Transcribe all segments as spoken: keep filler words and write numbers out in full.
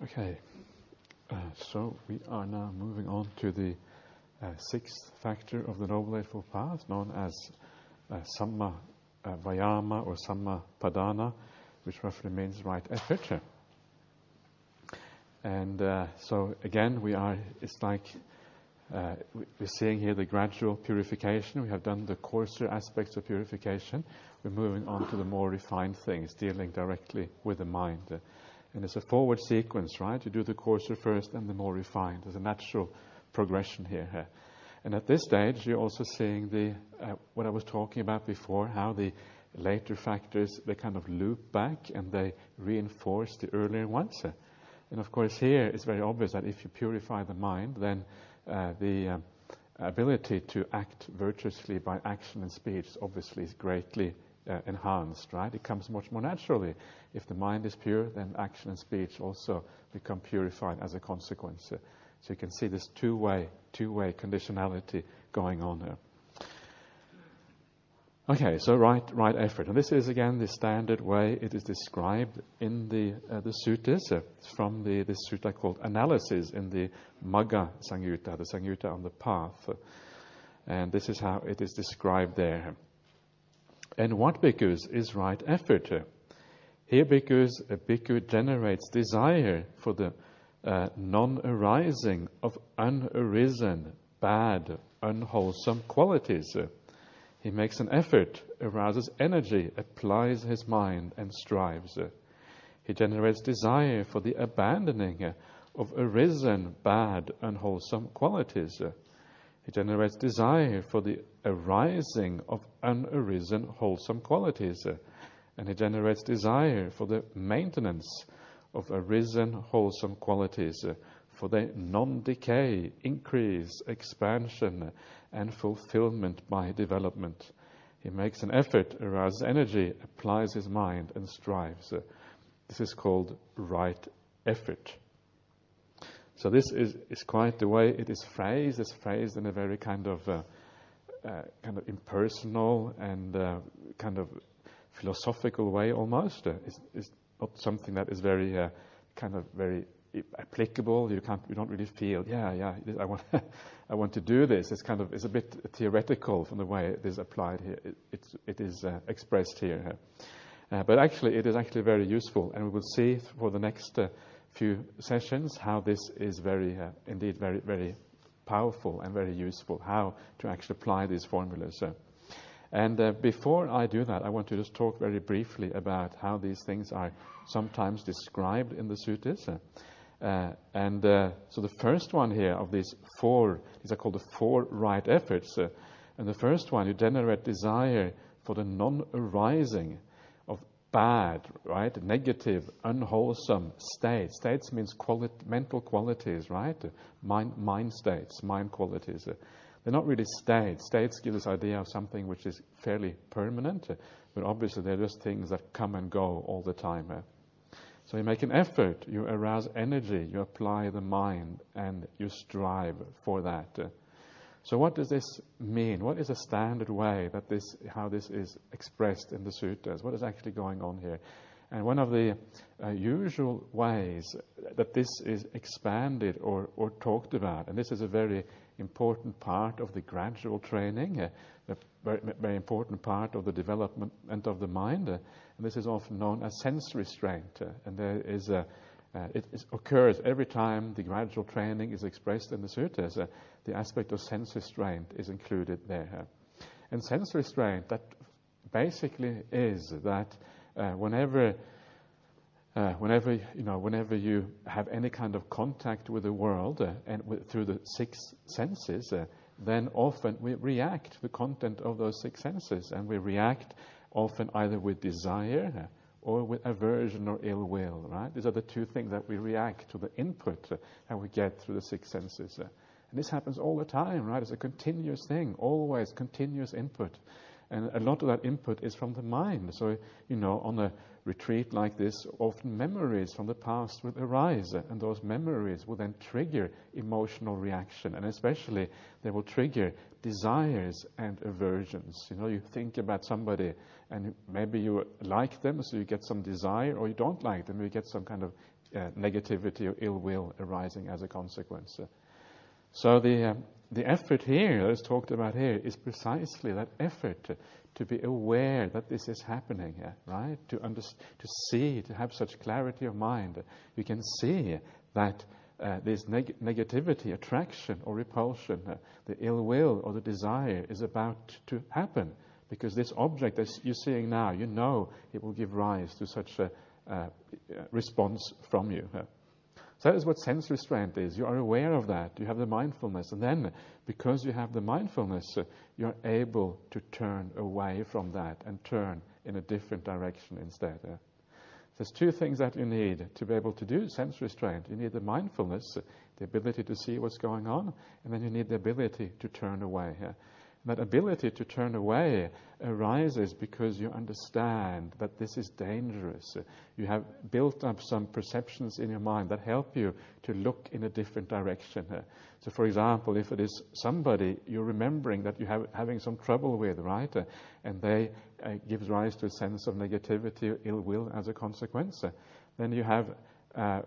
Okay, uh, so we are now moving on to the uh, sixth factor of the Noble Eightfold Path, known as uh, Samma uh, Vayama or Samma Padana, which roughly means right effort. And uh, so again, we are, it's like uh, we're seeing here the gradual purification. We have done the coarser aspects of purification. We're moving on to the more refined things, dealing directly with the mind. Uh, and it's a forward sequence, right? You do the coarser first and the more refined. There's a natural progression here. Uh, and at this stage, you're also seeing the uh, what I was talking about before, how the later factors, they kind of loop back and they reinforce the earlier ones. Uh, and of course, here it's very obvious that if you purify the mind, then uh, the um, ability to act virtuously by action and speech obviously is greatly uh, enhanced, right? It comes much more naturally. If the mind is pure, then action and speech also become purified as a consequence. Uh, so you can see this two-way, two-way conditionality going on here. Okay, so right, right effort, and this is again the standard way it is described in the uh, the suttas uh, from the this sutta called Analysis in the Magga Samyutta, the Samyutta on the path, uh, and this is how it is described there. And what bhikkhus is right effort? Here, bhikkhus, a bhikkhu generates desire for the uh, non-arising of unarisen, bad, unwholesome qualities. He makes an effort, arouses energy, applies his mind, and strives. He generates desire for the abandoning of arisen, bad, unwholesome qualities. He generates desire for the arising of unarisen, wholesome qualities. And he generates desire for the maintenance of arisen, wholesome qualities, for their non-decay, increase, expansion, and fulfillment by development. He makes an effort, arouses energy, applies his mind, and strives. Uh, this is called right effort. So this is, is quite the way it is phrased. It's phrased in a very kind of uh, uh, kind of impersonal and uh, kind of philosophical way almost. Uh, it's, it's not something that is very uh, kind of very applicable. You can't, you don't really feel, yeah, yeah, I want, I want to do this. It's kind of, it's a bit theoretical from the way it is applied here. It, it's, it is uh, expressed here. Uh, but actually, it is actually very useful, and we will see for the next uh, few sessions how this is very, uh, indeed, very, very powerful and very useful. How to actually apply these formulas. Uh, and uh, before I do that, I want to just talk very briefly about how these things are sometimes described in the suttas. Uh, Uh, and uh, so the first one here of these four, these are called the four right efforts. Uh, and the first one, you generate desire for the non-arising of bad, right, negative, unwholesome states. States means quali- mental qualities, right? Mind, mind states, mind qualities. Uh, they're not really states. States give this idea of something which is fairly permanent, uh, but obviously they're just things that come and go all the time. Uh, So you make an effort, you arouse energy, you apply the mind, and you strive for that. Uh, so what does this mean? What is a standard way that this, how this is expressed in the suttas? What is actually going on here? And one of the uh, usual ways that this is expanded or, or talked about, and this is a very important part of the gradual training, uh, a very, very important part of the development of the mind, uh, and this is often known as sense restraint. Uh, and there is a, uh, it is, occurs every time the gradual training is expressed in the suttas. Uh, the aspect of sense restraint is included there. Uh, and sense restraint, that basically is that uh, whenever, uh, whenever you know, whenever you have any kind of contact with the world uh, and with, through the six senses, uh, then often we react to the content of those six senses, and we react often either with desire or with aversion or ill will, right? These are the two things that we react to, the input uh, that we get through the six senses. Uh, and this happens all the time, right? It's a continuous thing, always continuous input. And a lot of that input is from the mind. So, you know, on a retreat like this, often memories from the past will arise, and those memories will then trigger emotional reaction, and especially they will trigger desires and aversions. You know, you think about somebody, and maybe you like them, so you get some desire, or you don't like them, you get some kind of uh, negativity or ill will arising as a consequence. Uh, so the um, the effort here that is talked about here is precisely that effort to, to be aware that this is happening, uh, right? To under, to see, to have such clarity of mind. You can see that uh, this neg- negativity, attraction or repulsion, uh, the ill will or the desire is about to happen. Because this object that you're seeing now, you know it will give rise to such a uh, response from you. Uh, So that is what sense restraint is. You are aware of that. You have the mindfulness. And then, because you have the mindfulness, uh, you're able to turn away from that and turn in a different direction instead. Uh. There's two things that you need to be able to do sense restraint. You need the mindfulness, uh, the ability to see what's going on, and then you need the ability to turn away. Uh. That ability to turn away arises because you understand that this is dangerous. You have built up some perceptions in your mind that help you to look in a different direction. So, for example, if it is somebody you're remembering that you have having some trouble with, right, and they uh, gives rise to a sense of negativity or ill will as a consequence, then you have uh,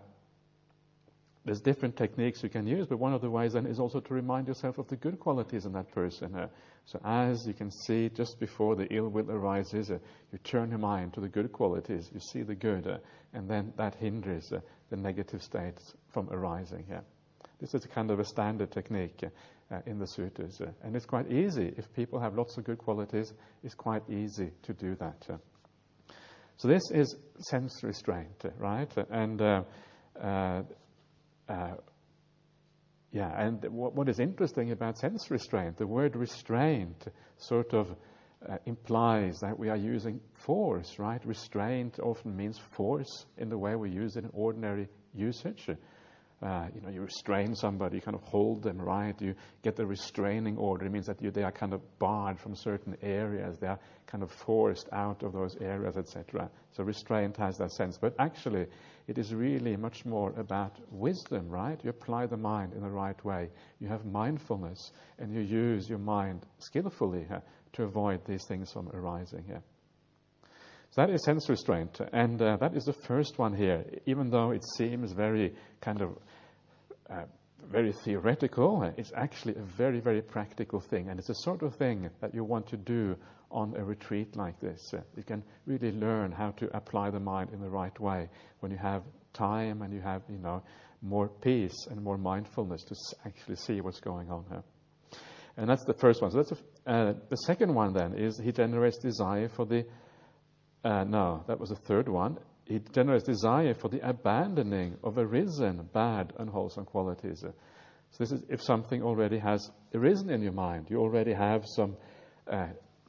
there's different techniques you can use, but one of the ways then is also to remind yourself of the good qualities in that person. Uh, so as you can see, just before the ill will arises, uh, you turn your mind to the good qualities, you see the good, uh, and then that hinders uh, the negative states from arising. Yeah. This is a kind of a standard technique uh, uh, in the sutras, uh, and it's quite easy. If people have lots of good qualities, it's quite easy to do that. Uh. So this is sense restraint, uh, right? And uh, uh, Uh, yeah, and what, what is interesting about sense restraint, the word restraint sort of uh, implies that we are using force, right? Restraint often means force in the way we use it in ordinary usage. Uh, you know, you restrain somebody, you kind of hold them, right? You get the restraining order. It means that you, they are kind of barred from certain areas. They are kind of forced out of those areas, et cetera. So restraint has that sense. But actually, it is really much more about wisdom, right? You apply the mind in the right way. You have mindfulness, and you use your mind skillfully uh, to avoid these things from arising here. So that is sense restraint, and uh, that is the first one here. Even though it seems very kind of uh, very theoretical, it's actually a very, very practical thing, and it's the sort of thing that you want to do on a retreat like this. Uh, you can really learn how to apply the mind in the right way when you have time and you have, you know, more peace and more mindfulness to s- actually see what's going on here. And that's the first one. So that's a, uh, the second one then is he generates desire for the Uh, no, that was the third one. It generates desire for the abandoning of arisen bad, unwholesome qualities. Uh, so this is if something already has arisen in your mind. You already have some uh,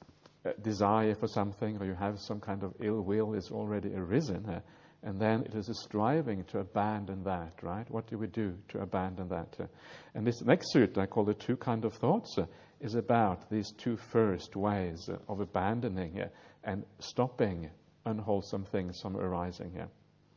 desire for something, or you have some kind of ill will is already arisen. Uh, and then it is a striving to abandon that, right? What do we do to abandon that? Uh, and this next sutta, I call it two kind of thoughts, uh, is about these two first ways uh, of abandoning uh, and stopping unwholesome things from arising here.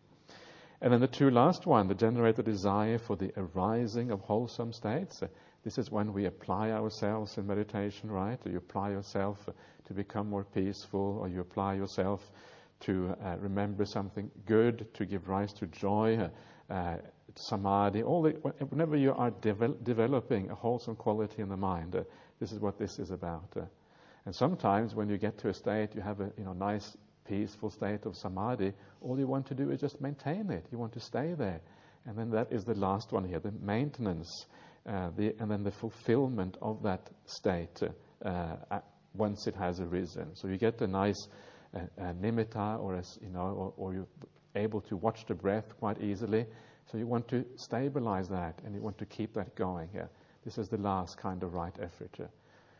And then the two last one, the generate the desire for the arising of wholesome states. Uh, this is when we apply ourselves in meditation, right? Or you apply yourself uh, to become more peaceful, or you apply yourself to uh, remember something good, to give rise to joy, uh, uh, samadhi. All the, whenever you are devel- developing a wholesome quality in the mind, uh, this is what this is about. Uh, and sometimes when you get to a state, you have a you know nice, peaceful state of samadhi, all you want to do is just maintain it. You want to stay there. And then that is the last one here, the maintenance, uh, the, and then the fulfillment of that state uh, once it has arisen. So you get a nice uh, uh, nimitta, or as you know, or, or you're able to watch the breath quite easily. So you want to stabilize that, and you want to keep that going here. This is the last kind of right effort. Uh.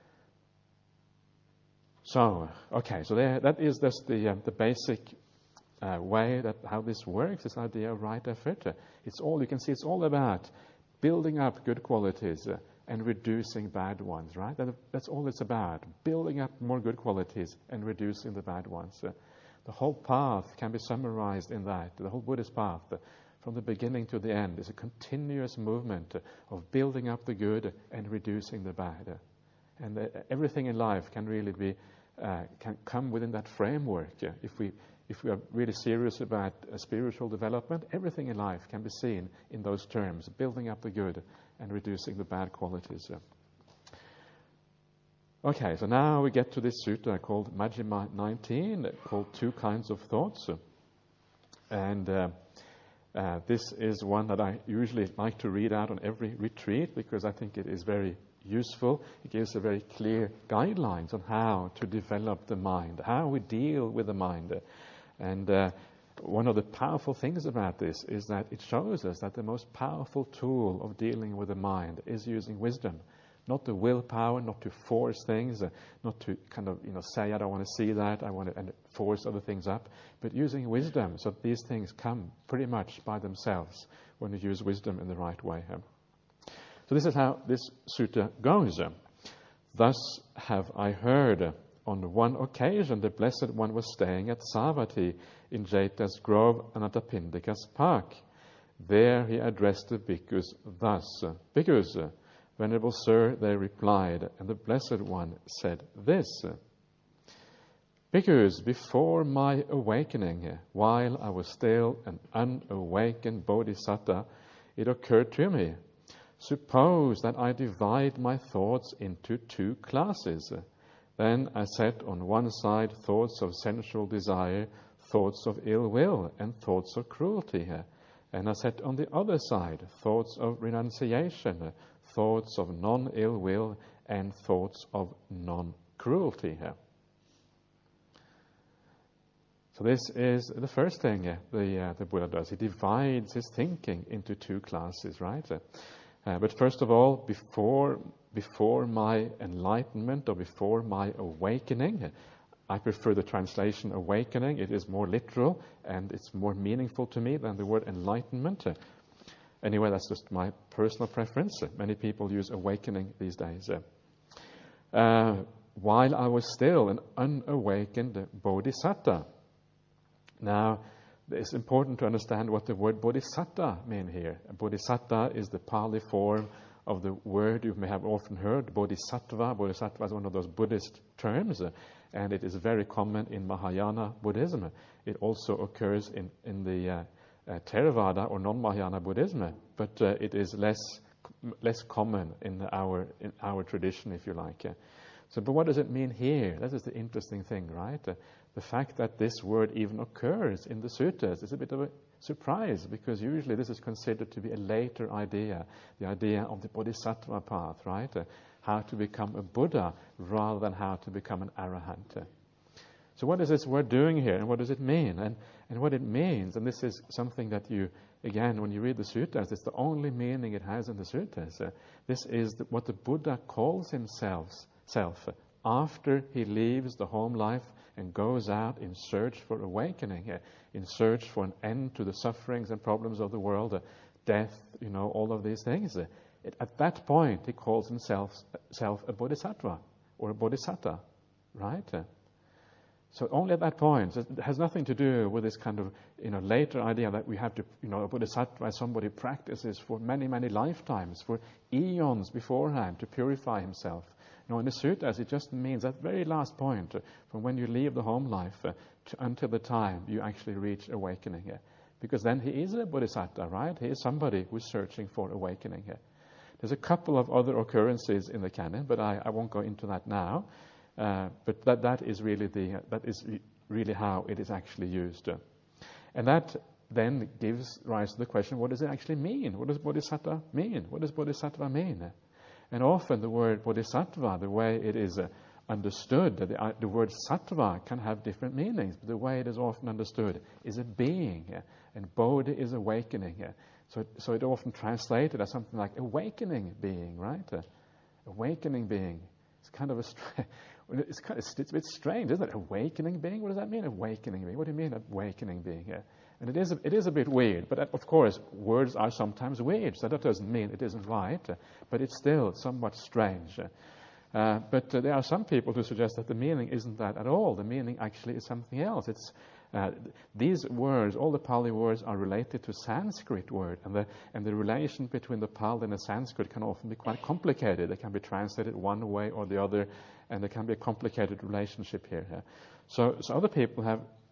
So, okay, so there, that is just the uh, the basic uh, way that how this works. This idea of right effort. Uh, it's all you can see. It's all about building up good qualities uh, and reducing bad ones. Right? That, that's all it's about. Building up more good qualities and reducing the bad ones. Uh, the whole path can be summarized in that. The whole Buddhist path, uh, from the beginning to the end, is a continuous movement uh, of building up the good and reducing the bad. Uh, and uh, everything in life can really be uh, can come within that framework. Yeah? If we if we are really serious about uh, spiritual development, everything in life can be seen in those terms, building up the good and reducing the bad qualities. Uh. Okay, so now we get to this sutta called Majjhima nineteen, called Two Kinds of Thoughts. And uh, uh, this is one that I usually like to read out on every retreat because I think it is very useful. It gives a very clear guidelines on how to develop the mind, how we deal with the mind. And uh, one of the powerful things about this is that it shows us that the most powerful tool of dealing with the mind is using wisdom. Not the willpower, not to force things, uh, not to kind of, you know, say, I don't want to see that, I want to and force other things up, but using wisdom so these things come pretty much by themselves when you use wisdom in the right way. Uh. So this is how this sutta goes. Thus have I heard, on one occasion the Blessed One was staying at Savatthi in Jeta's grove, Anathapindika's park. There he addressed the bhikkhus thus. Bhikkhus, Venerable Sir, they replied, and the Blessed One said this. Bhikkhus, before my awakening, while I was still an unawakened bodhisattva, it occurred to me, suppose that I divide my thoughts into two classes. Then I set on one side thoughts of sensual desire, thoughts of ill will, and thoughts of cruelty. And I set on the other side thoughts of renunciation, thoughts of non-ill will, and thoughts of non-cruelty. So this is the first thing uh, the, uh, the Buddha does. He divides his thinking into two classes, right? Uh, but first of all, before before my enlightenment or before my awakening, I prefer the translation awakening. It is more literal and it's more meaningful to me than the word enlightenment. Uh, anyway, that's just my personal preference. Uh, many people use awakening these days. Uh, uh, while I was still an unawakened bodhisattva. Now, it's important to understand what the word bodhisattva means here. Bodhisattva is the Pali form of the word you may have often heard, bodhisattva. Bodhisattva is one of those Buddhist terms, uh, and it is very common in Mahayana Buddhism. It also occurs in, in the uh, uh, Theravada or non-Mahayana Buddhism, but uh, it is less less common in our in our tradition, if you like. Uh, so, but what does it mean here? That is the interesting thing, right? Uh, the fact that this word even occurs in the suttas is a bit of a surprise, because usually this is considered to be a later idea, the idea of the bodhisattva path, right? Uh, how to become a Buddha rather than how to become an arahant. So what is this word doing here, and what does it mean? And, and what it means, and this is something that you, again, when you read the suttas, it's the only meaning it has in the suttas. Uh, this is the, what the Buddha calls himself self, uh, after he leaves the home life and goes out in search for awakening, uh, in search for an end to the sufferings and problems of the world, uh, death, you know, all of these things. Uh, it, at that point, he calls himself self a bodhisattva or a bodhisatta, right? Uh, so only at that point. It has nothing to do with this kind of, you know, later idea that we have to, you know, a bodhisattva is somebody who practices for many, many lifetimes, for eons beforehand to purify himself. No, in the suttas, it just means that very last point, uh, from when you leave the home life uh, to, until the time you actually reach awakening. Uh, because then he is a bodhisattva, right? He is somebody who's searching for awakening. Uh. There's a couple of other occurrences in the canon, but I, I won't go into that now. Uh, but that, that is really the uh, that is re- really how it is actually used. Uh. And that then gives rise to the question, what does it actually mean? What does bodhisattva mean? What does bodhisattva mean? And often the word bodhisattva, the way it is uh, understood, the, uh, the word sattva can have different meanings, but the way it is often understood is a being, uh, and bodhi is awakening. Uh, so, so it often translated as something like awakening being, right? Uh, awakening being. It's kind of a str- it's, kind of, it's a bit strange, isn't it? Awakening being? What does that mean, awakening being? What do you mean, awakening being? Uh, and it is, a, it is a bit weird, but of course, words are sometimes weird, so that doesn't mean it isn't right, uh, but it's still somewhat strange. Uh, but uh, there are some people who suggest that the meaning isn't that at all. The meaning actually is something else. It's uh, these words, all the Pali words, are related to Sanskrit word, and the and the relation between the Pali and the Sanskrit can often be quite complicated. They can be translated one way or the other, and there can be a complicated relationship here. Uh, so, so other people have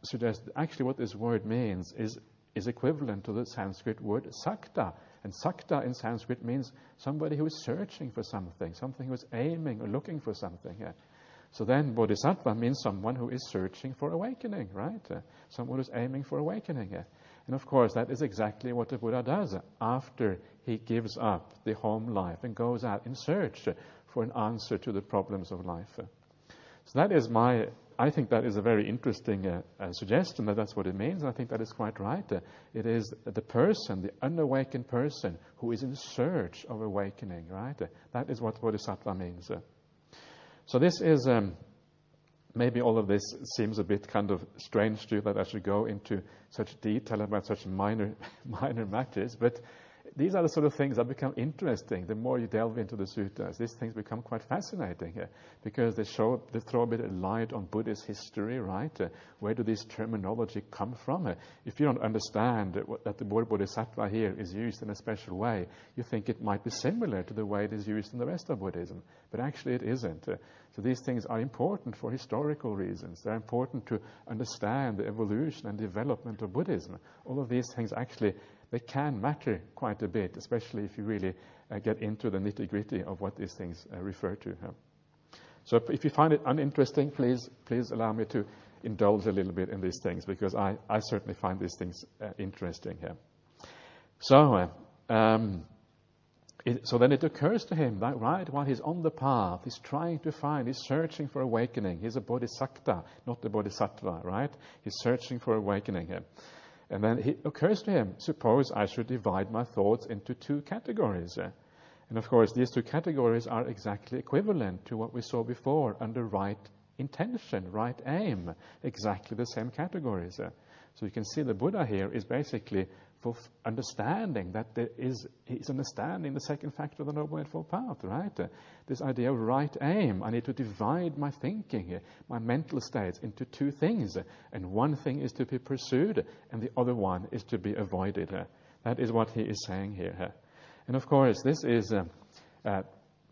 suggest actually what this word means is, is equivalent to the Sanskrit word sakta. And sakta in Sanskrit means somebody who is searching for something, something who is aiming or looking for something. Yeah. So then bodhisattva means someone who is searching for awakening, right? Uh, someone who is aiming for awakening. Yeah. And of course, that is exactly what the Buddha does after he gives up the home life and goes out in search for an answer to the problems of life. So that is my, I think that is a very interesting uh, uh, suggestion, that that's what it means, and I think that is quite right. Uh, it is the person, the unawakened person, who is in search of awakening, right? Uh, that is what bodhisattva means. Uh, so this is... Um, Maybe all of this seems a bit kind of strange to you, that I should go into such detail about such minor minor matters, but these are the sort of things that become interesting the more you delve into the suttas. These things become quite fascinating uh, because they show, they throw a bit of light on Buddhist history, right? Uh, where do these terminology come from? Uh, if you don't understand uh, what, that the word bodhisattva here is used in a special way, you think it might be similar to the way it is used in the rest of Buddhism, but actually it isn't. Uh, so these things are important for historical reasons. They're important to understand the evolution and development of Buddhism. All of these things actually, they can matter quite a bit, especially if you really uh, get into the nitty-gritty of what these things uh, refer to. Huh? So if you find it uninteresting, please please allow me to indulge a little bit in these things, because I, I certainly find these things uh, interesting here. So, uh, um, it, so then it occurs to him that, right, while he's on the path, he's trying to find, he's searching for awakening. He's a bodhisattva, not a bodhisattva, right? He's searching for awakening here. And then it occurs to him, suppose I should divide my thoughts into two categories. And of course, these two categories are exactly equivalent to what we saw before under right intention, right aim, exactly the same categories. So you can see the Buddha here is basically for understanding that there is, he's understanding the second factor of the Noble Eightfold Path, right? Uh, this idea of right aim. I need to divide my thinking, uh, my mental states into two things. Uh, and one thing is to be pursued, and the other one is to be avoided. Uh, that is what he is saying here. Uh. And of course, this is, uh, uh,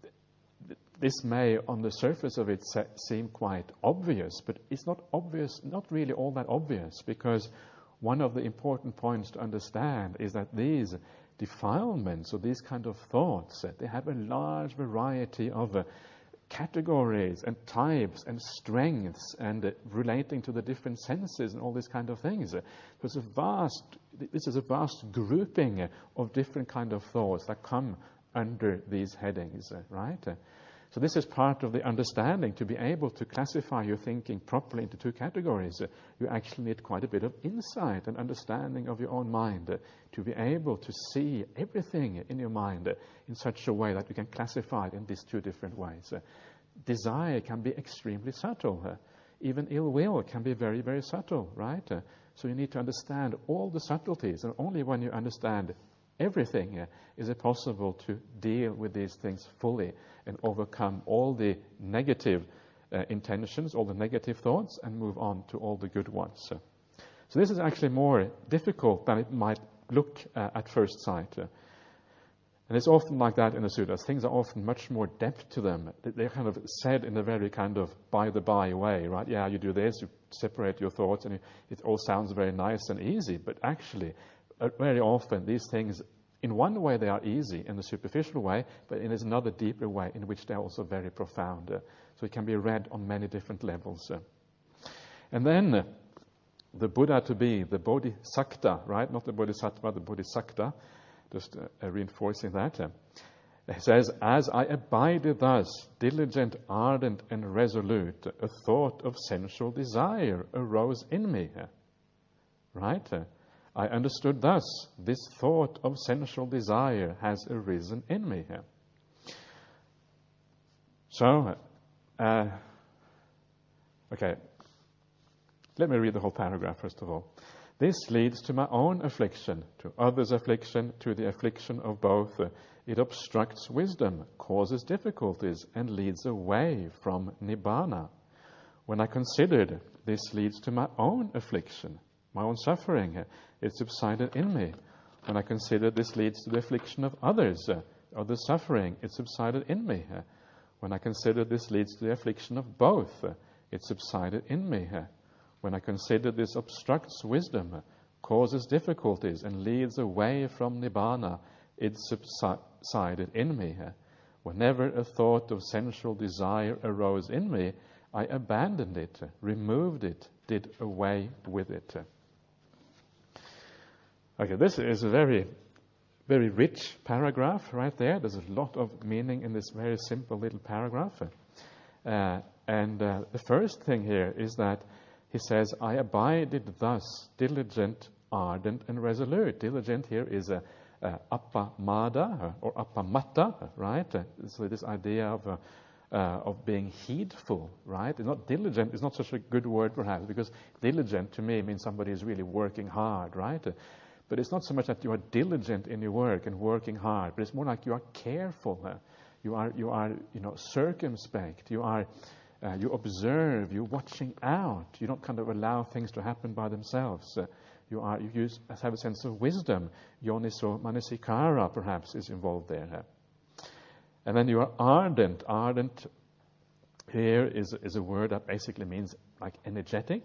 th- this may on the surface of it se- seem quite obvious, but it's not obvious, not really all that obvious, because one of the important points to understand is that these defilements, or these kind of thoughts, they have a large variety of uh, categories and types and strengths and uh, relating to the different senses and all these kind of things. Uh, there's a vast, this is a vast grouping uh, of different kind of thoughts that come under these headings, uh, right? Uh, So this is part of the understanding. To be able to classify your thinking properly into two categories, uh, you actually need quite a bit of insight and understanding of your own mind uh, to be able to see everything in your mind uh, in such a way that you can classify it in these two different ways. Uh, desire can be extremely subtle. Uh, even ill will can be very, very subtle, right? Uh, so you need to understand all the subtleties, and only when you understand everything uh, is it possible to deal with these things fully and overcome all the negative uh, intentions, all the negative thoughts, and move on to all the good ones. So, so this is actually more difficult than it might look uh, at first sight. Uh, and it's often like that in the sutras. Things are often much more depth to them. They're kind of said in a very kind of by-the-by way, right? Yeah, you do this, you separate your thoughts, and it all sounds very nice and easy, but actually Uh, very often these things, in one way they are easy in the superficial way, but in another deeper way in which they're also very profound. Uh, so it can be read on many different levels. Uh. And then uh, the Buddha to be, the bodhisattva, right? Not the bodhisattva, the bodhisattva, just uh, uh, reinforcing that. Uh. It says, as I abided thus, diligent, ardent, and resolute, a thought of sensual desire arose in me. Uh. Right? Uh. I understood thus, this thought of sensual desire has arisen in me. So, uh, okay, let me read the whole paragraph first of all. This leads to my own affliction, to others' affliction, to the affliction of both. It obstructs wisdom, causes difficulties, and leads away from Nibbana. When I considered this leads to my own affliction, my own suffering, it subsided in me. When I consider this leads to the affliction of others, uh, or the suffering, it subsided in me. Uh, when I consider this leads to the affliction of both, uh, it subsided in me. Uh, When I consider this obstructs wisdom, causes difficulties, and leads away from Nibbana, it subsided in me. Whenever a thought of sensual desire arose in me, I abandoned it, removed it, did away with it. Okay, this is a very, very rich paragraph right there. There's a lot of meaning in this very simple little paragraph. Uh, and uh, the first thing here is that he says, I abided thus, diligent, ardent, and resolute. Diligent here is a uh, appamada or appamatta, right? Uh, so this idea of uh, uh, of being heedful, right? It's not diligent. It's not such a good word, perhaps, because diligent to me means somebody is really working hard, right? Uh, but it's not so much that you are diligent in your work and working hard, but it's more like you are careful. Uh, you are you are you know circumspect. You are uh, you observe. You're watching out. You don't kind of allow things to happen by themselves. Uh, You are you use have a sense of wisdom. Yoniso manasikara perhaps is involved there. And then you are ardent. Ardent here is is a word that basically means like energetic.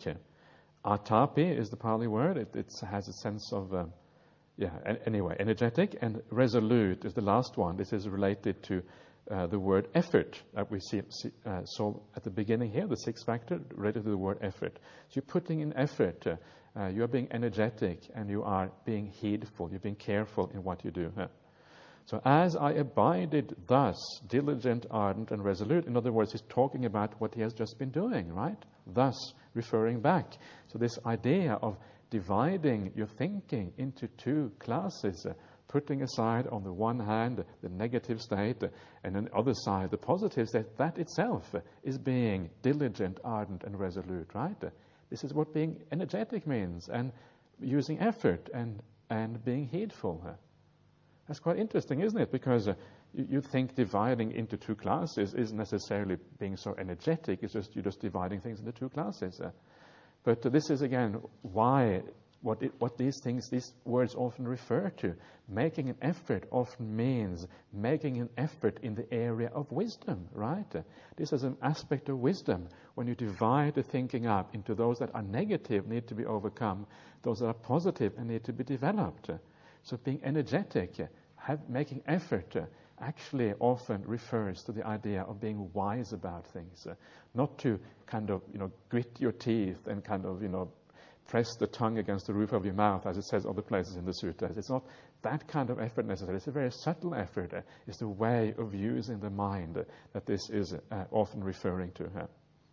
Atapi is the Pali word. It, it has a sense of um, yeah. Anyway, energetic, and resolute is the last one. This is related to uh, the word effort that we see, see uh, saw at the beginning here. The sixth factor related to the word effort. So you're putting in effort. Uh, Uh, you are being energetic, and you are being heedful. You're being careful in what you do. Huh? So as I abided thus, diligent, ardent, and resolute. In other words, he's talking about what he has just been doing, right? Thus, referring back. So this idea of dividing your thinking into two classes, uh, putting aside on the one hand the negative state, uh, and on the other side the positive state, that itself uh, is being diligent, ardent, and resolute, right? Uh, This is what being energetic means, and using effort and, and being heedful. That's quite interesting, isn't it? Because uh, you, you think dividing into two classes isn't necessarily being so energetic. It's just you're just dividing things into two classes. Uh, but uh, this is, again, why what, it, what these things, these words often refer to. Making an effort often means making an effort in the area of wisdom, right? Uh, this is an aspect of wisdom. When you divide the thinking up into those that are negative, need to be overcome, those that are positive and need to be developed. Uh, so being energetic, uh, have, making effort, uh, actually often refers to the idea of being wise about things. Uh, not to kind of, you know, grit your teeth and kind of, you know, press the tongue against the roof of your mouth, as it says other places in the sutras. It's not that kind of effort necessary. It's a very subtle effort. Uh, it's the way of using the mind uh, that this is uh, often referring to. Uh.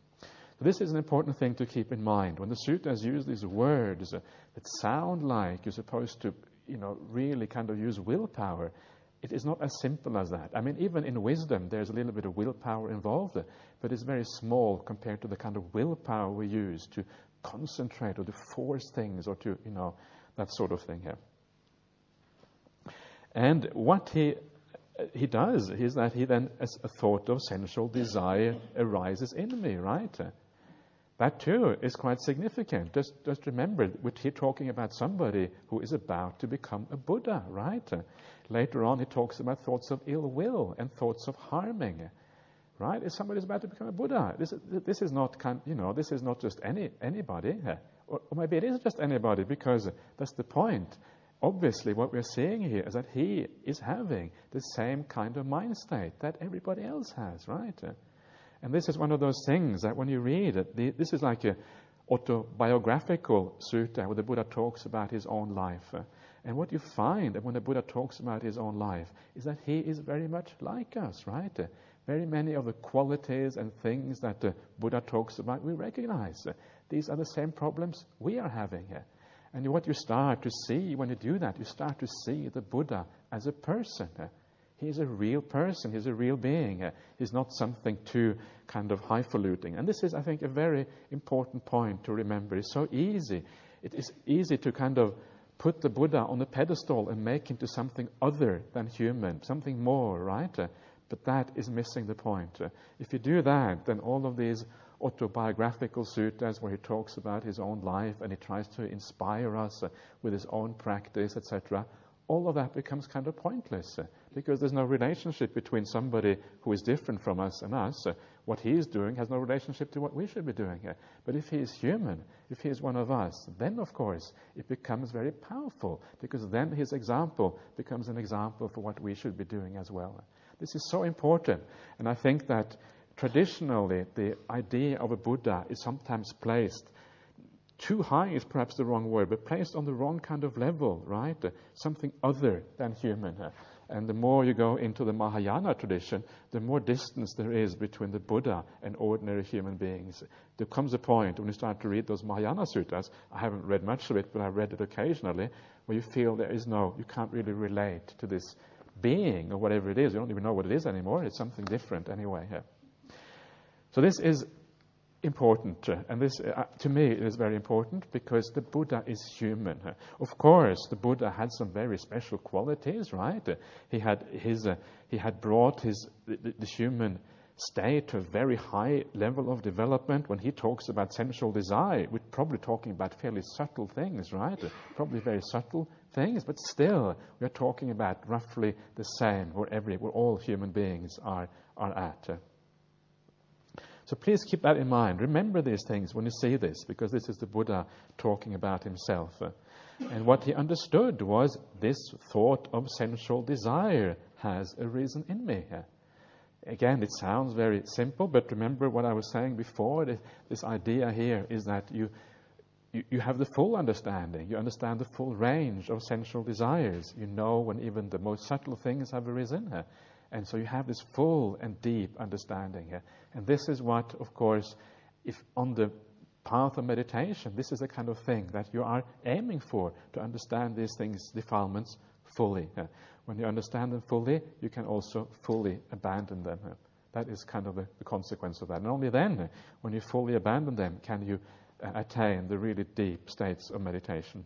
So this is an important thing to keep in mind. When the sutras use these words uh, that sound like you're supposed to, you know, really kind of use willpower, it is not as simple as that. I mean, even in wisdom, there's a little bit of willpower involved, uh, but it's very small compared to the kind of willpower we use to concentrate or to force things or to, you know, that sort of thing here. And what he he does is that he then, as a thought of sensual desire arises in me, right? That too is quite significant. Just, just remember, we're here talking about somebody who is about to become a Buddha, right? Later on, he talks about thoughts of ill will and thoughts of harming. Right? If somebody is about to become a Buddha, this is, this is not, kind, you know, this is not just any anybody, or, or maybe it is just anybody, because that's the point. Obviously, what we're seeing here is that he is having the same kind of mind state that everybody else has, right? And this is one of those things that when you read it, the, this is like a autobiographical sutta where the Buddha talks about his own life. And what you find when the Buddha talks about his own life is that he is very much like us, right? Very many of the qualities and things that the Buddha talks about, we recognize. These are the same problems we are having. And what you start to see when you do that, you start to see the Buddha as a person. He is a real person. He's a real being. He's not something too kind of highfalutin. And this is, I think, a very important point to remember. It's so easy. It is easy to kind of put the Buddha on a pedestal and make him to something other than human, something more, right? But that is missing the point. Uh, if you do that, then all of these autobiographical sutras where he talks about his own life and he tries to inspire us uh, with his own practice, et cetera, all of that becomes kind of pointless uh, because there's no relationship between somebody who is different from us and us. Uh, what he is doing has no relationship to what we should be doing. Uh, but if he is human, if he is one of us, then of course it becomes very powerful because then his example becomes an example for what we should be doing as well. This is so important, and I think that traditionally the idea of a Buddha is sometimes placed too high is perhaps the wrong word, but placed on the wrong kind of level, right? Uh, something other than human. Uh, and the more you go into the Mahayana tradition, the more distance there is between the Buddha and ordinary human beings. There comes a point when you start to read those Mahayana suttas, I haven't read much of it, but I've read it occasionally, where you feel there is no, you can't really relate to this being or whatever it is. You don't even know what it is anymore. It's something different anyway. Yeah. So this is important, uh, and this, uh, to me, it is very important because the Buddha is human. Uh, of course, the Buddha had some very special qualities, right? Uh, he had his, uh, he had brought his the, the human state to a very high level of development. When he talks about sensual desire, we're probably talking about fairly subtle things, right? Uh, probably very subtle things, but still, we're talking about roughly the same where every where all human beings are are at. Uh, So please keep that in mind. Remember these things when you see this, because this is the Buddha talking about himself. And what he understood was this thought of sensual desire has a reason in me. Again, it sounds very simple, but remember what I was saying before. This idea here is that you, you, you have the full understanding. You understand the full range of sensual desires. You know when even the most subtle things have arisen. And so you have this full and deep understanding here. And this is what, of course, if on the path of meditation, this is the kind of thing that you are aiming for, to understand these things, defilements, fully. When you understand them fully, you can also fully abandon them. That is kind of the, the consequence of that. And only then, when you fully abandon them, can you uh, attain the really deep states of meditation.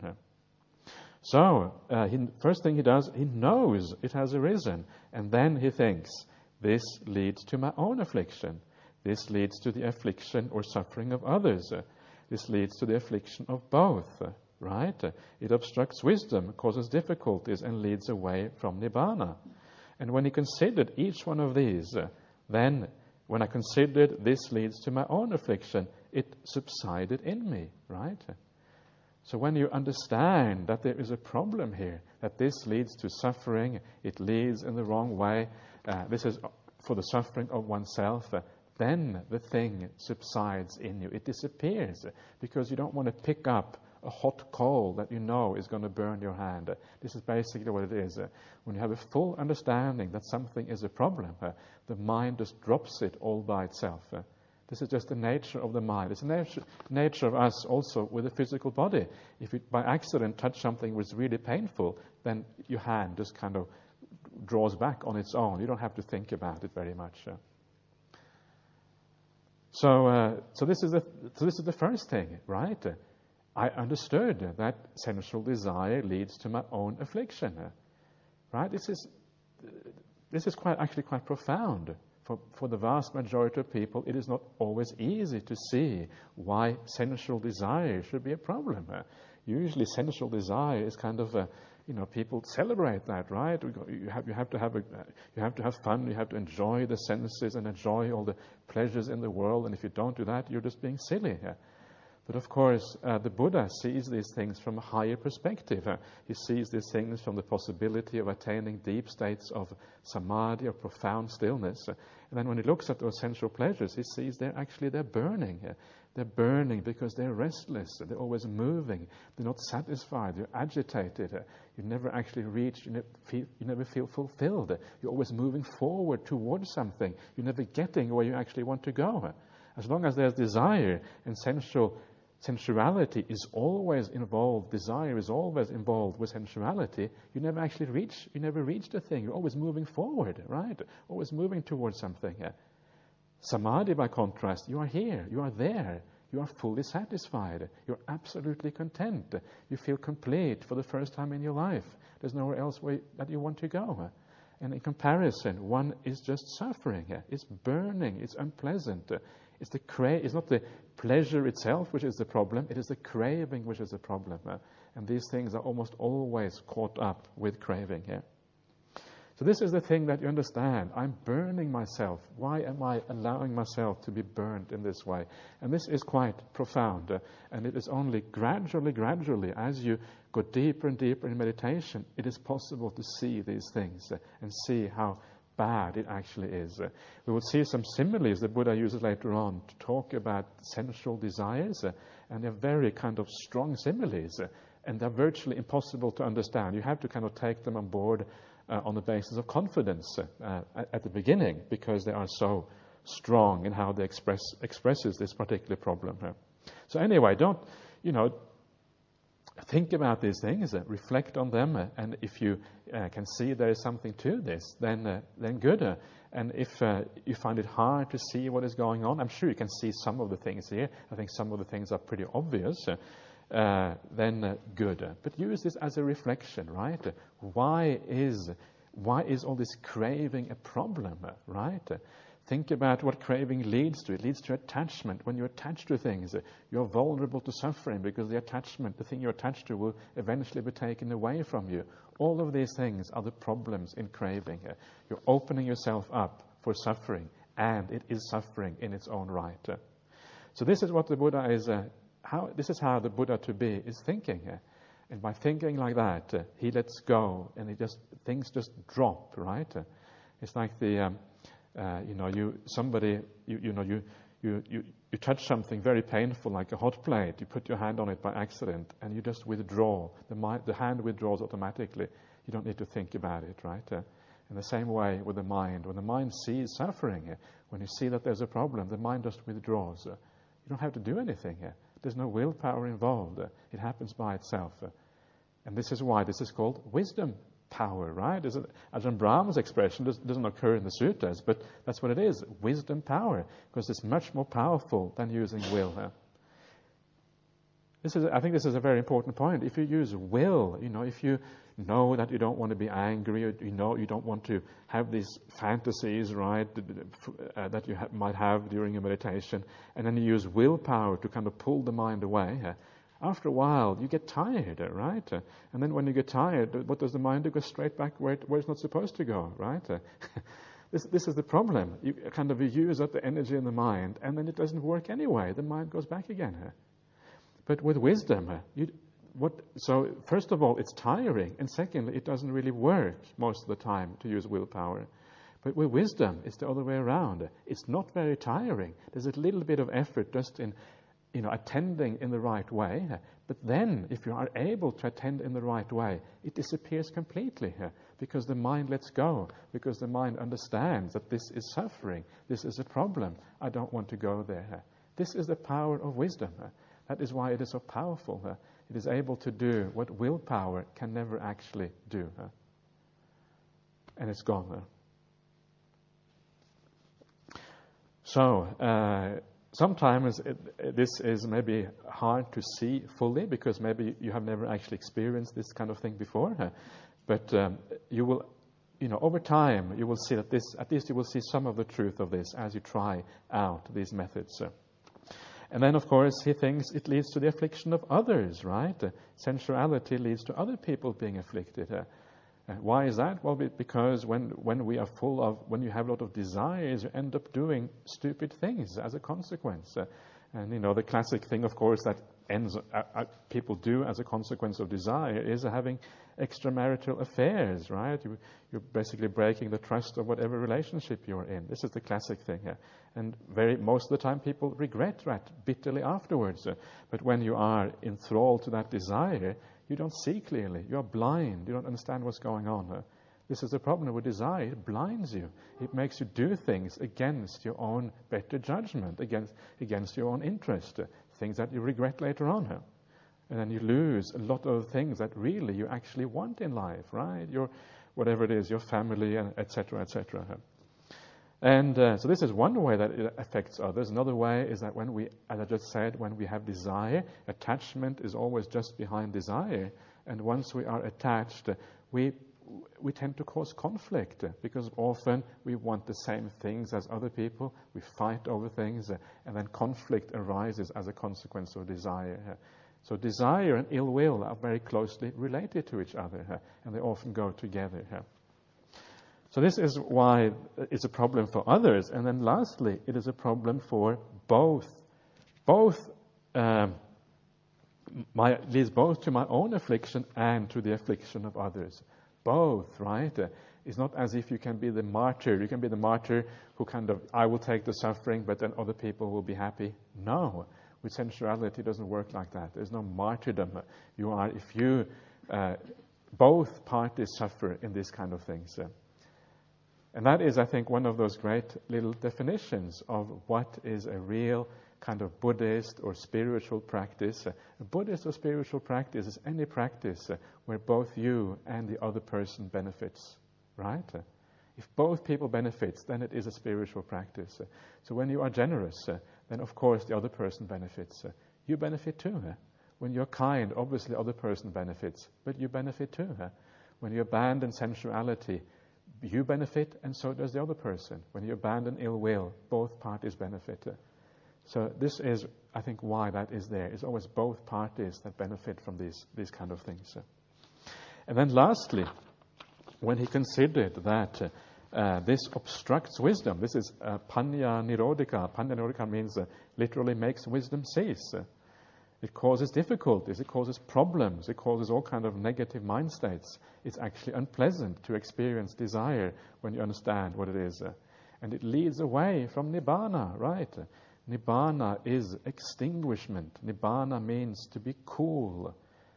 So, uh, he, first thing he does, he knows it has arisen, and then he thinks, this leads to my own affliction. This leads to the affliction or suffering of others. Uh, this leads to the affliction of both, uh, right? Uh, it obstructs wisdom, causes difficulties, and leads away from Nibbana. And when he considered each one of these, uh, then, when I considered this leads to my own affliction, it subsided in me, right? So when you understand that there is a problem here, that this leads to suffering, it leads in the wrong way, uh, this is for the suffering of oneself, uh, then the thing subsides in you. It disappears uh, because you don't want to pick up a hot coal that you know is going to burn your hand. Uh, this is basically what it is. Uh, when you have a full understanding that something is a problem, uh, the mind just drops it all by itself. Uh, This is just the nature of the mind. It's the nature, nature of us also with the physical body. If you by accident touch something which is really painful, then your hand just kind of draws back on its own. You don't have to think about it very much. Uh. So, uh, so this is the so this is the first thing, right? Uh, I understood that sensual desire leads to my own affliction, uh, right? This is uh, this is quite actually quite profound. For, for the vast majority of people, it is not always easy to see why sensual desire should be a problem. Uh, usually, sensual desire is kind of a, you know, people celebrate that, right? You have you have to have a you have to have fun. You have to enjoy the senses and enjoy all the pleasures in the world. And if you don't do that, you're just being silly. Uh, But of course, uh, the Buddha sees these things from a higher perspective. Uh, he sees these things from the possibility of attaining deep states of samadhi or profound stillness. Uh, and then when he looks at those sensual pleasures, he sees they're actually, they're burning. Uh, they're burning because they're restless. They're always moving. They're not satisfied. They're agitated. Uh, you never actually reach, you never feel, you never feel fulfilled. Uh, you're always moving forward towards something. You're never getting where you actually want to go. Uh, as long as there's desire and sensual sensuality is always involved, desire is always involved with sensuality, you never actually reach, you never reach the thing. You're always moving forward, right? Always moving towards something. Samadhi, by contrast, you are here, you are there, you are fully satisfied, you're absolutely content, you feel complete for the first time in your life. There's nowhere else where, that you want to go. And in comparison, one is just suffering. Uh, it's burning. It's unpleasant. Uh, it's the cra- It's not the pleasure itself which is the problem. It is the craving which is the problem. Uh, and these things are almost always caught up with craving. Yeah? So this is the thing that you understand. I'm burning myself. Why am I allowing myself to be burned in this way? And this is quite profound. Uh, and it is only gradually, gradually, as you go deeper and deeper in meditation, it is possible to see these things uh, and see how bad it actually is. Uh, we will see some similes that Buddha uses later on to talk about sensual desires. Uh, and they're very kind of strong similes. Uh, and they're virtually impossible to understand. You have to kind of take them on board Uh, on the basis of confidence uh, at, at the beginning, because they are so strong in how they express expresses this particular problem here. So anyway, don't, you know, think about these things, uh, reflect on them, uh, and if you uh, can see there is something to this, then uh, then good. Uh, and if uh, you find it hard to see what is going on, I'm sure you can see some of the things here. I think some of the things are pretty obvious. Uh, Uh, then uh, good. Uh, but use this as a reflection, right? Uh, why is why is all this craving a problem, uh, right? Uh, think about what craving leads to. It leads to attachment. When you're attached to things, uh, you're vulnerable to suffering, because the attachment, the thing you're attached to, will eventually be taken away from you. All of these things are the problems in craving. Uh, you're opening yourself up for suffering, and it is suffering in its own right. Uh, so this is what the Buddha is uh, How, this is how the Buddha to be is thinking. Uh, and by thinking like that, uh, he lets go, and he just things just drop, right? Uh, it's like the, um, uh, you know, you somebody, you, you know, you, you, you, you touch something very painful, like a hot plate. You put your hand on it by accident, and you just withdraw. The, mind, the hand withdraws automatically. You don't need to think about it, right? Uh, in the same way with the mind. When the mind sees suffering, uh, when you see that there's a problem, the mind just withdraws. Uh, you don't have to do anything here. Uh, There's no willpower involved. Uh, it happens by itself. Uh, and this is why this is called wisdom power, right? Is it, Ajahn Brahma's expression does, doesn't occur in the suttas, but that's what it is, wisdom power, because it's much more powerful than using will. Uh, this is, I think this is a very important point. If you use will, you know, if you know that you don't want to be angry, or you know you don't want to have these fantasies, right, uh, that you ha- might have during your meditation, and then you use willpower to kind of pull the mind away, uh, after a while you get tired, uh, right? Uh, and then when you get tired, what does the mind do? Go straight back where, it, where it's not supposed to go, right? Uh, this, this is the problem. You kind of use up the energy in the mind, and then it doesn't work anyway. The mind goes back again. Uh. But with wisdom, uh, you What, so first of all, it's tiring, and secondly, it doesn't really work most of the time to use willpower. But with wisdom, it's the other way around. It's not very tiring. There's a little bit of effort just in, you know, attending in the right way. But then, if you are able to attend in the right way, it disappears completely, because the mind lets go, because the mind understands that this is suffering, this is a problem. I don't want to go there. This is the power of wisdom. That is why it is so powerful. It is able to do what willpower can never actually do. Huh? And it's gone. Huh? So, uh, sometimes it, it, this is maybe hard to see fully, because maybe you have never actually experienced this kind of thing before. Huh? But um, you will, you know, over time, you will see that this, at least you will see some of the truth of this as you try out these methods. Huh? And then, of course, he thinks it leads to the affliction of others, right? Uh, sensuality leads to other people being afflicted. Uh, uh, why is that? Well, because when, when we are full of, when you have a lot of desires, you end up doing stupid things as a consequence. Uh, and, you know, the classic thing, of course, that ends uh, uh, people do as a consequence of desire is having extramarital affairs, right? You, you're basically breaking the trust of whatever relationship you're in. This is the classic thing here. And very most of the time people regret that bitterly afterwards. Uh, but when you are enthralled to that desire, you don't see clearly. You're blind. You don't understand what's going on. Uh, this is the problem with desire. It blinds you. It makes you do things against your own better judgment, against, against your own interest, uh, things that you regret later on. Uh. And then you lose a lot of things that really you actually want in life, right? Your, whatever it is, your family, and et cetera, et cetera. And uh, so this is one way that it affects others. Another way is that when we, as I just said, when we have desire, attachment is always just behind desire. And once we are attached, we we tend to cause conflict uh, because often we want the same things as other people. We fight over things, uh, and then conflict arises as a consequence of desire. Uh, so desire and ill will are very closely related to each other, uh, and they often go together. Uh. So this is why it's a problem for others. And then lastly, it is a problem for both. Both um, my, leads both to my own affliction and to the affliction of others. Both, right? Uh, it's not as if you can be the martyr. You can be the martyr who kind of, I will take the suffering, but then other people will be happy. No. With sensuality, it doesn't work like that. There's no martyrdom. You are, if you, uh, both parties suffer in this kind of things. Uh, and that is, I think, one of those great little definitions of what is a real kind of Buddhist or spiritual practice. Uh, a Buddhist or spiritual practice is any practice uh, where both you and the other person benefits, right? Uh, if both people benefits, then it is a spiritual practice. Uh, so when you are generous, uh, then of course the other person benefits. Uh, you benefit too. Uh, when you're kind, obviously the other person benefits, but you benefit too. Uh, when you abandon sensuality, you benefit and so does the other person. When you abandon ill will, both parties benefit. Uh, So this is, I think, why that is there. It's always both parties that benefit from these, these kind of things. And then lastly, when he considered that uh, uh, this obstructs wisdom, this is uh, panya nirodhika. Panya nirodhika means uh, literally makes wisdom cease. Uh, it causes difficulties, it causes problems, it causes all kind of negative mind states. It's actually unpleasant to experience desire when you understand what it is. Uh, and it leads away from nibbana, right? Nibbana is extinguishment. Nibbana means to be cool.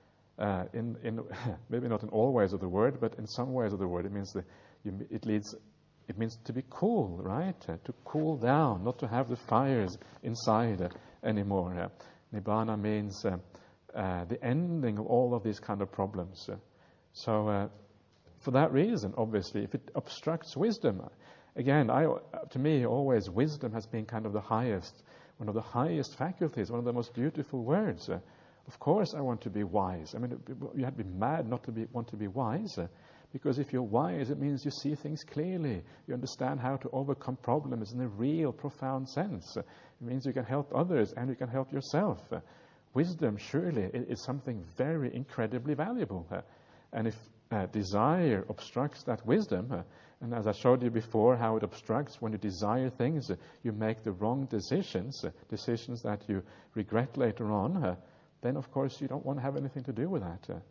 Uh, in, in maybe not in all ways of the word, but in some ways of the word, it means that you, it leads. It means to be cool, right? Uh, to cool down, not to have the fires inside uh, anymore. Uh, Nibbana means uh, uh, the ending of all of these kind of problems. Uh, so, uh, for that reason, obviously, if it obstructs wisdom. Again, I, to me, always wisdom has been kind of the highest, one of the highest faculties, one of the most beautiful words. Uh, of course, I want to be wise. I mean, you have to be mad not to be, want to be wise, uh, because if you're wise, it means you see things clearly. You understand how to overcome problems in a real, profound sense. Uh, it means you can help others and you can help yourself. Uh, wisdom, surely, is something very incredibly valuable. Uh, and if uh, desire obstructs that wisdom, uh, and as I showed you before, how it obstructs when you desire things, uh, you make the wrong decisions, uh, decisions that you regret later on, uh, then of course you don't want to have anything to do with that. Uh.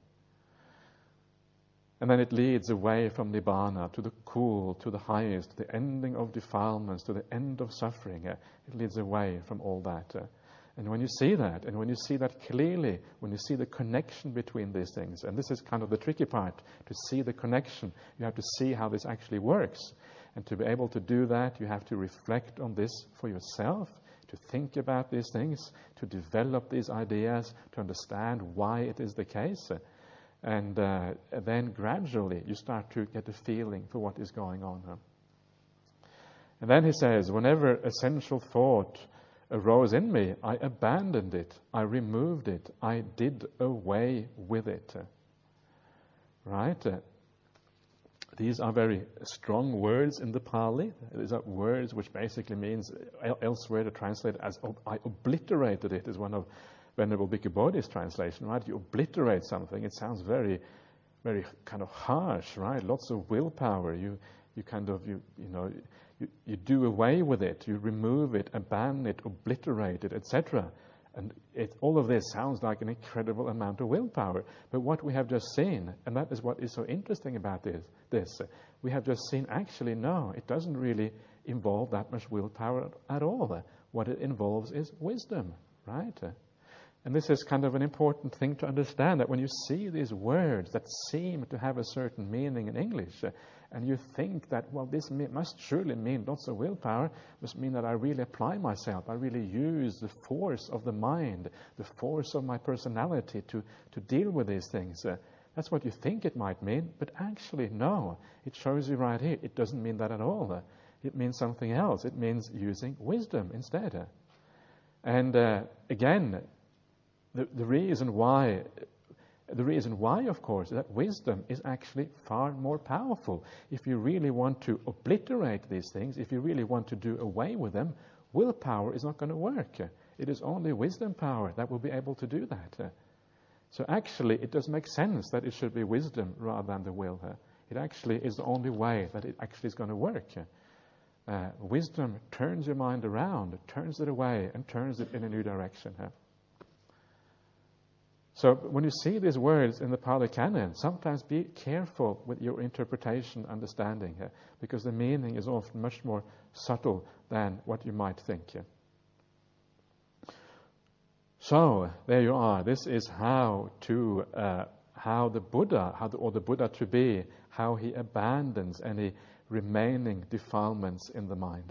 And then it leads away from Nibbana to the cool, to the highest, to the ending of defilements, to the end of suffering. Uh, it leads away from all that. Uh. And when you see that, and when you see that clearly, when you see the connection between these things, and this is kind of the tricky part, to see the connection, you have to see how this actually works. And to be able to do that, you have to reflect on this for yourself, to think about these things, to develop these ideas, to understand why it is the case. And uh, then gradually you start to get a feeling for what is going on. Huh? And then he says, whenever essential thought arose in me, I abandoned it, I removed it, I did away with it. Right? Uh, these are very strong words in the Pali. These are words which basically means, elsewhere to translate as, I obliterated it, is one of Venerable Bhikkhu Bodhi's translation, right? You obliterate something, it sounds very, very kind of harsh, right? Lots of willpower. You, you kind of, you, you know, you, you do away with it, you remove it, abandon it, obliterate it, et cetera. And it, all of this sounds like an incredible amount of willpower. But what we have just seen, and that is what is so interesting about this, this we have just seen actually, no, it doesn't really involve that much willpower at all. What it involves is wisdom, right? And this is kind of an important thing to understand, that when you see these words that seem to have a certain meaning in English, uh, and you think that, well, this me- must surely mean lots of willpower, must mean that I really apply myself, I really use the force of the mind, the force of my personality to, to deal with these things. Uh, that's what you think it might mean, but actually, no. It shows you right here, it doesn't mean that at all. Uh, it means something else. It means using wisdom instead. Uh, and uh, again, The, the reason why The reason why, of course, is that wisdom is actually far more powerful. If you really want to obliterate these things, if you really want to do away with them, willpower is not going to work. It is only wisdom power that will be able to do that. So actually, it does make sense that it should be wisdom rather than the will. It actually is the only way that it actually is going to work. Uh, wisdom turns your mind around, turns it away, and turns it in a new direction. So when you see these words in the Pali Canon, sometimes be careful with your interpretation, understanding, uh, because the meaning is often much more subtle than what you might think. Uh. So there you are. This is how to uh, how the Buddha, how the, or the Buddha to be, how he abandons any remaining defilements in the mind.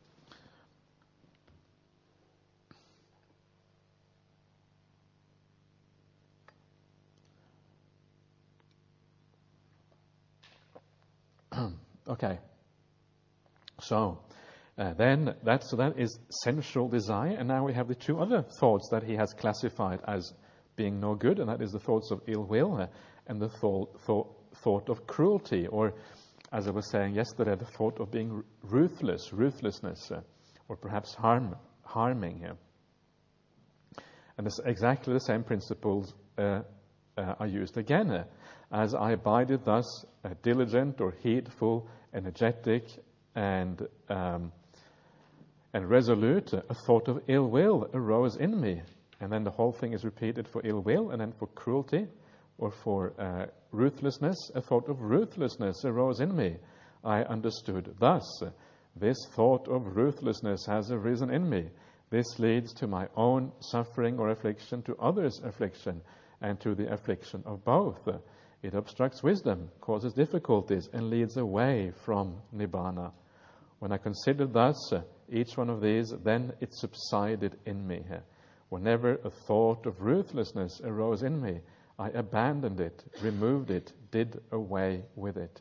Okay. So uh, then that so that is sensual desire, and now we have the two other thoughts that he has classified as being no good, and that is the thoughts of ill will uh, and the thought, thought thought of cruelty, or as I was saying yesterday, the thought of being ruthless, ruthlessness, uh, or perhaps harm, harming. Uh. And it's exactly the same principles uh, uh, are used again. Uh, as I abided thus, uh, diligent or heedful, energetic, and um, and resolute, a thought of ill will arose in me. And then the whole thing is repeated for ill will, and then for cruelty, or for uh, ruthlessness, a thought of ruthlessness arose in me. I understood thus, this thought of ruthlessness has arisen in me. This leads to my own suffering or affliction, to others' affliction, and to the affliction of both. It obstructs wisdom, causes difficulties, and leads away from Nibbana. When I considered thus each one of these, then it subsided in me. Whenever a thought of ruthlessness arose in me, I abandoned it, removed it, did away with it.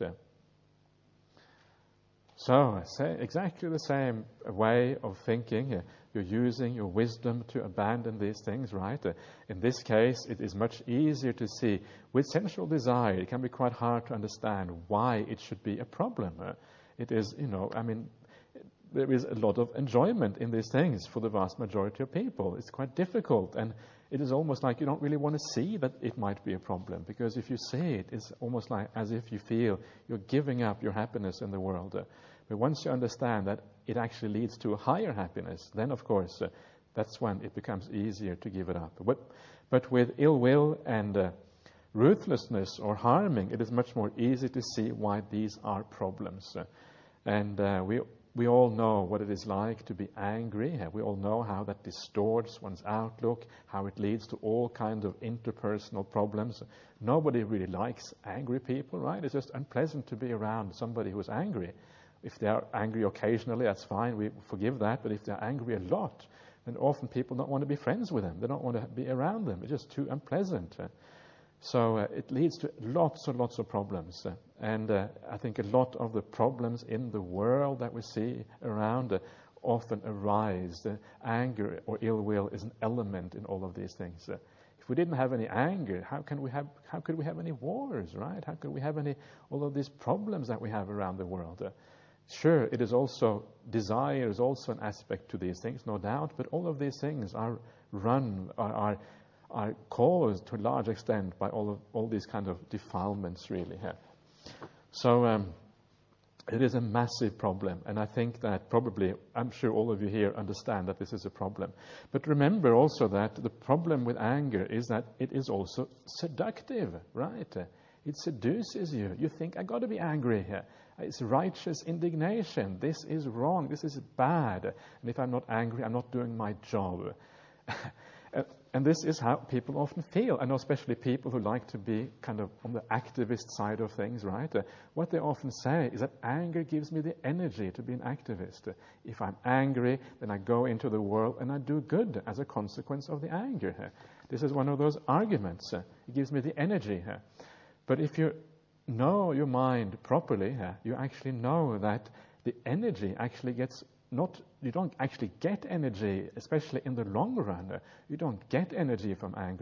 So, say exactly the same way of thinking. You're using your wisdom to abandon these things, right? In this case, it is much easier to see. With sensual desire, it can be quite hard to understand why it should be a problem. It is, you know, I mean, there is a lot of enjoyment in these things for the vast majority of people. It's quite difficult, and it is almost like you don't really want to see that it might be a problem, because if you see it, it's almost like as if you feel you're giving up your happiness in the world. Uh, but once you understand that it actually leads to a higher happiness, then of course uh, that's when it becomes easier to give it up. But, but with ill will and uh, ruthlessness or harming, it is much more easy to see why these are problems. Uh, and uh, we We all know what it is like to be angry. We all know how that distorts one's outlook, how it leads to all kinds of interpersonal problems. Nobody really likes angry people, right? It's just unpleasant to be around somebody who's angry. If they are angry occasionally, that's fine. We forgive that. But if they're angry a lot, then often people don't want to be friends with them. They don't want to be around them. It's just too unpleasant. So uh, it leads to lots and lots of problems. Uh, and uh, I think a lot of the problems in the world that we see around uh, often arise. Uh, anger or ill will is an element in all of these things. Uh, if we didn't have any anger, how can we have? How could we have any wars, right? How could we have any all of these problems that we have around the world? Uh, sure, it is also desire is also an aspect to these things, no doubt. But all of these things are run are. are are caused to a large extent by all of all these kind of defilements, really. Here. So um, it is a massive problem, and I think that probably, I'm sure all of you here understand that this is a problem. But remember also that the problem with anger is that it is also seductive, right? It seduces you. You think, I got to be angry here. It's righteous indignation. This is wrong. This is bad. And if I'm not angry, I'm not doing my job. And this is how people often feel. I know especially people who like to be kind of on the activist side of things, right? Uh, what they often say is that anger gives me the energy to be an activist. Uh, if I'm angry, then I go into the world and I do good as a consequence of the anger. Uh, this is one of those arguments. Uh, it gives me the energy. Uh, but if you know your mind properly, uh, you actually know that the energy actually gets Not, you don't actually get energy, especially in the long run. You don't get energy from angry.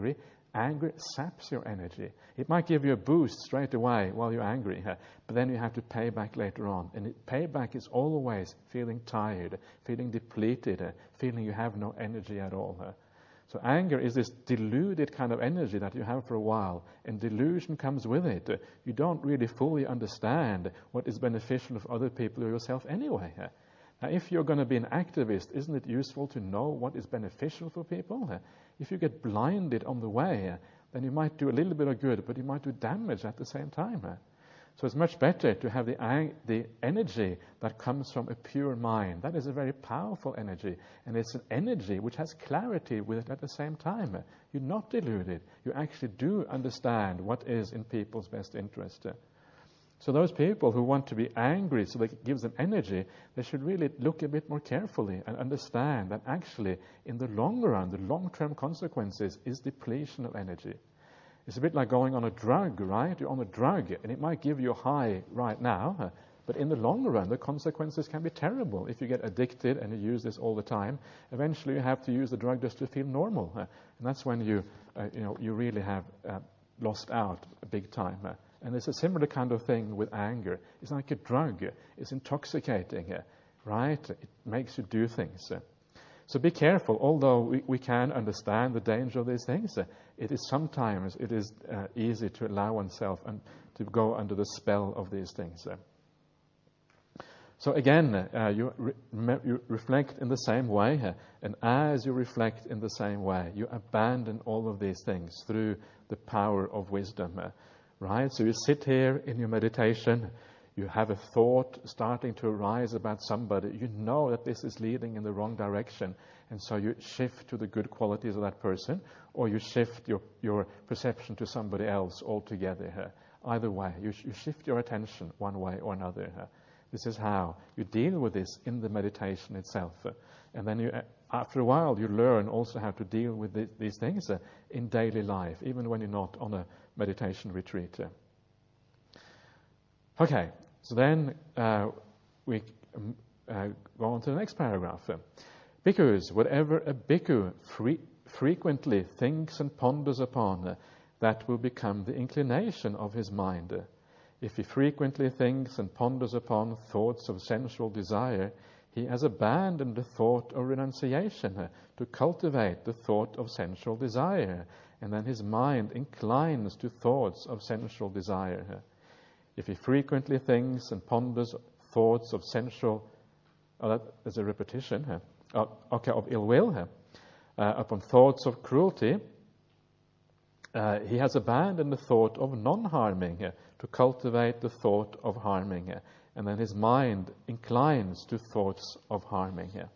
Anger saps your energy. It might give you a boost straight away while you're angry, huh? But then you have to pay back later on. And it, payback is always feeling tired, feeling depleted, uh, feeling you have no energy at all. Huh? So anger is this deluded kind of energy that you have for a while, and delusion comes with it. Uh, you don't really fully understand what is beneficial of other people or yourself anyway. Huh? Now, if you're going to be an activist, isn't it useful to know what is beneficial for people? Huh? If you get blinded on the way, then you might do a little bit of good, but you might do damage at the same time. So it's much better to have the, ang- the energy that comes from a pure mind. That is a very powerful energy, and it's an energy which has clarity with it at the same time. You're not deluded. You actually do understand what is in people's best interest. So those people who want to be angry so that it gives them energy, they should really look a bit more carefully and understand that actually in the long run, the long-term consequences is depletion of energy. It's a bit like going on a drug, right? You're on a drug and it might give you a high right now, but in the long run the consequences can be terrible. If you get addicted and you use this all the time, eventually you have to use the drug just to feel normal. And that's when you, uh, you know, you really have uh, lost out big time. And it's a similar kind of thing with anger. It's like a drug. It's intoxicating, right? It makes you do things. So be careful. Although we, we can understand the danger of these things, it is sometimes it is uh, easy to allow oneself and to go under the spell of these things. So again, uh, you, re- you reflect in the same way, and as you reflect in the same way, you abandon all of these things through the power of wisdom. Right? So you sit here in your meditation, you have a thought starting to arise about somebody. You know that this is leading in the wrong direction, and so you shift to the good qualities of that person, or you shift your, your perception to somebody else altogether. Either way, you, you shift your attention one way or another. This is how you deal with this in the meditation itself. And then you, after a while, you learn also how to deal with the, these things in daily life, even when you're not on a meditation retreat. Okay, so then uh, we um, uh, go on to the next paragraph. Bhikkhus, whatever a bhikkhu free, frequently thinks and ponders upon, uh, that will become the inclination of his mind. If he frequently thinks and ponders upon thoughts of sensual desire, he has abandoned the thought of renunciation uh, to cultivate the thought of sensual desire, and then his mind inclines to thoughts of sensual desire. Uh. If he frequently thinks and ponders thoughts of sensual, oh, that is a repetition, uh, oh, okay, of ill will, uh, uh, upon thoughts of cruelty, uh, he has abandoned the thought of non-harming uh, to cultivate the thought of harming. Uh. And then his mind inclines to thoughts of harming here.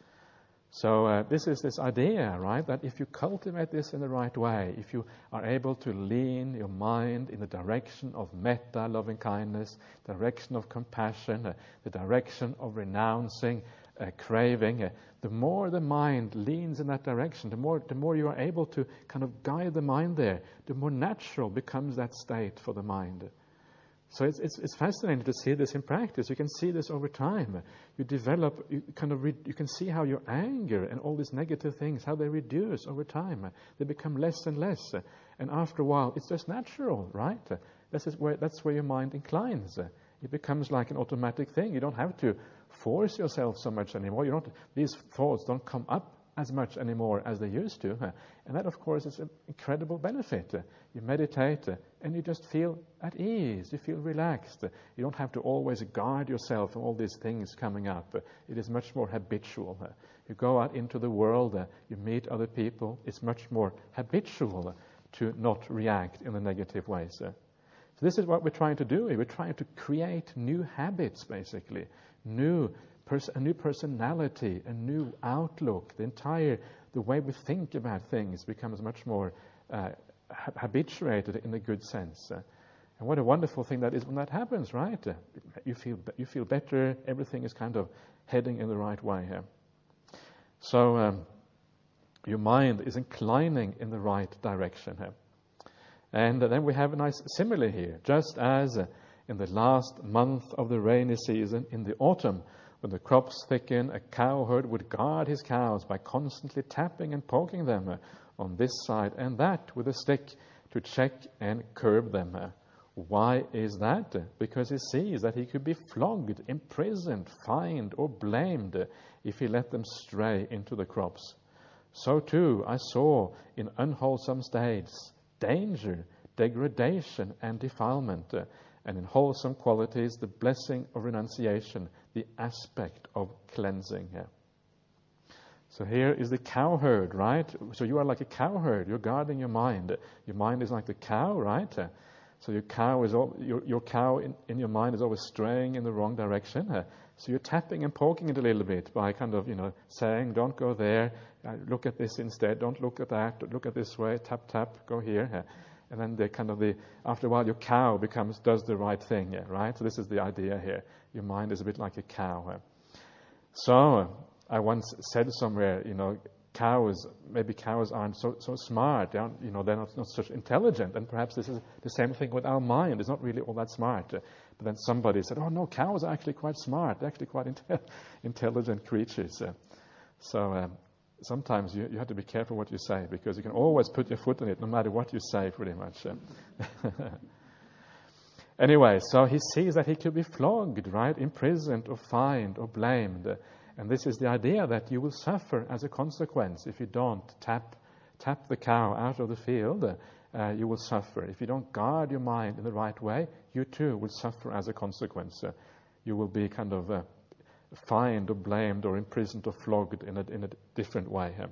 So uh, this is this idea, right, that if you cultivate this in the right way, if you are able to lean your mind in the direction of metta, loving kindness, direction of compassion, uh, the direction of renouncing, uh, craving, uh, the more the mind leans in that direction, the more the more you are able to kind of guide the mind there, the more natural becomes that state for the mind. So it's, it's, it's fascinating to see this in practice. You can see this over time. You develop, you kind of, re, you can see how your anger and all these negative things, how they reduce over time. They become less and less. And after a while, it's just natural, right? This is where, that's where your mind inclines. It becomes like an automatic thing. You don't have to force yourself so much anymore. You don't, these thoughts don't come up as much anymore as they used to. And that, of course, is an incredible benefit. You meditate and you just feel at ease. You feel relaxed. You don't have to always guard yourself from all these things coming up. It is much more habitual. You go out into the world, you meet other people. It's much more habitual to not react in the negative ways. So this is what we're trying to do. We're trying to create new habits, basically, new Pers- a new personality, a new outlook. The entire, the way we think about things becomes much more uh, ha- habituated in a good sense. Uh, and what a wonderful thing that is when that happens, right? Uh, you feel you feel better. Everything is kind of heading in the right way here. So um, your mind is inclining in the right direction here. And uh, then we have a nice simile here. Just as uh, in the last month of the rainy season, in the autumn, when the crops thicken, a cowherd would guard his cows by constantly tapping and poking them, on this side and that with a stick to check and curb them. Why is that? Because he sees that he could be flogged, imprisoned, fined, or blamed if he let them stray into the crops. So too I saw in unwholesome states danger, degradation, and defilement, and in wholesome qualities the blessing of renunciation, the aspect of cleansing. So here is the cowherd, right? So you are like a cowherd. You're guarding your mind. Your mind is like the cow, right? So your cow is all, your your cow in, in your mind is always straying in the wrong direction. So you're tapping and poking it a little bit by kind of, you know, saying, don't go there. Uh, look at this instead. Don't look at that. Look at this way. Tap, tap. Go here. And then the kind of the after a while your cow becomes does the right thing, right? So this is the idea here. Your mind is a bit like a cow. So I once said somewhere, you know, cows, maybe cows aren't so, so smart, they aren't, you know, they're not, not such intelligent, and perhaps this is the same thing with our mind. It's not really all that smart. But then somebody said, oh no, cows are actually quite smart, they're actually quite inte- intelligent creatures. So um, sometimes you, you have to be careful what you say, because you can always put your foot in it, no matter what you say, pretty much. Anyway, so he sees that he could be flogged, right, imprisoned or fined or blamed. And this is the idea that you will suffer as a consequence if you don't tap tap the cow out of the field. Uh, you will suffer. If you don't guard your mind in the right way, you too will suffer as a consequence. Uh, you will be kind of uh, fined or blamed or imprisoned or flogged in a, in a different way. Uh.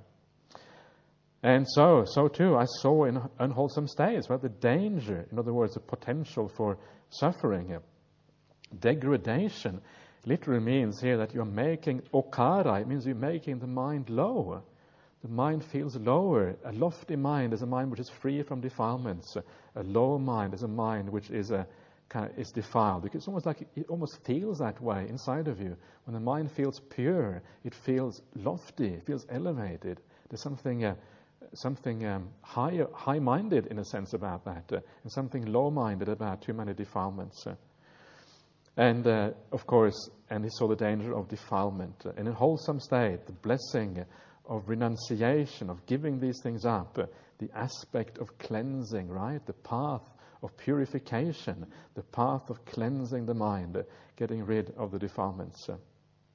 And so, so too, I saw in unwholesome states, right, the danger, in other words, the potential for suffering. Uh. Degradation literally means here that you're making okara. It means you're making the mind low. The mind feels lower. A lofty mind is a mind which is free from defilements. A low mind is a mind which is a kind of is defiled. Because it's almost like it almost feels that way inside of you. When the mind feels pure, it feels lofty. It feels elevated. There's something uh, something um, higher, high-minded in a sense about that, uh, and something low-minded about too many defilements. Uh. And, uh, of course, and he saw the danger of defilement. Uh, in a wholesome state, the blessing of renunciation, of giving these things up, uh, the aspect of cleansing, right? The path of purification, the path of cleansing the mind, uh, getting rid of the defilements. Uh.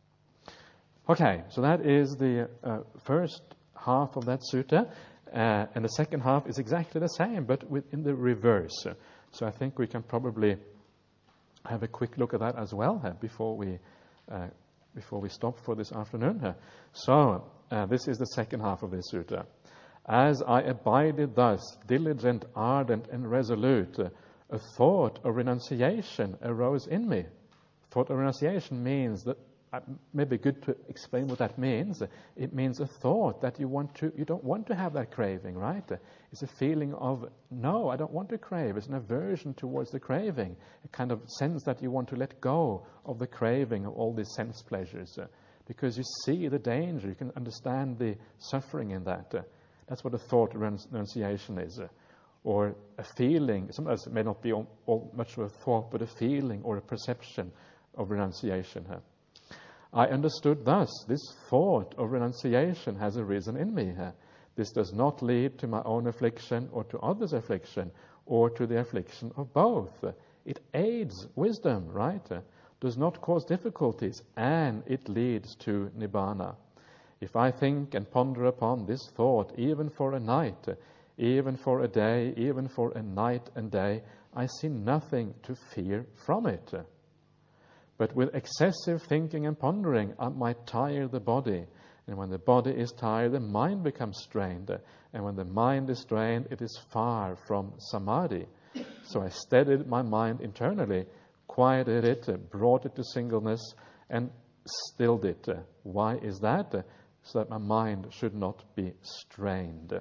Okay, so that is the uh, first half of that sutta. Uh, and the second half is exactly the same, but in the reverse. Uh, so I think we can probably have a quick look at that as well uh, before we uh, before we stop for this afternoon. Uh, so uh, this is the second half of this sutta. As I abided thus, diligent, ardent, and resolute, uh, a thought of renunciation arose in me. Thought of renunciation means that uh, maybe good to explain what that means. It means a thought that you want to, you don't want to have that craving, right? It's a feeling of, no, I don't want to crave. It's an aversion towards the craving, a kind of sense that you want to let go of the craving of all these sense pleasures, uh, because you see the danger. You can understand the suffering in that. Uh, that's what a thought of renunciation is. Uh, or a feeling, sometimes it may not be all, all much of a thought, but a feeling or a perception of renunciation. Uh. I understood thus, this thought of renunciation has arisen in me. Uh. This does not lead to my own affliction or to others' affliction or to the affliction of both. It aids wisdom, right? Does not cause difficulties, and it leads to nibbana. If I think and ponder upon this thought, even for a night, even for a day, even for a night and day, I see nothing to fear from it. But with excessive thinking and pondering, I might tire the body. And when the body is tired, the mind becomes strained. And when the mind is strained, it is far from samadhi. So I steadied my mind internally, quieted it, brought it to singleness, and stilled it. Why is that? So that my mind should not be strained.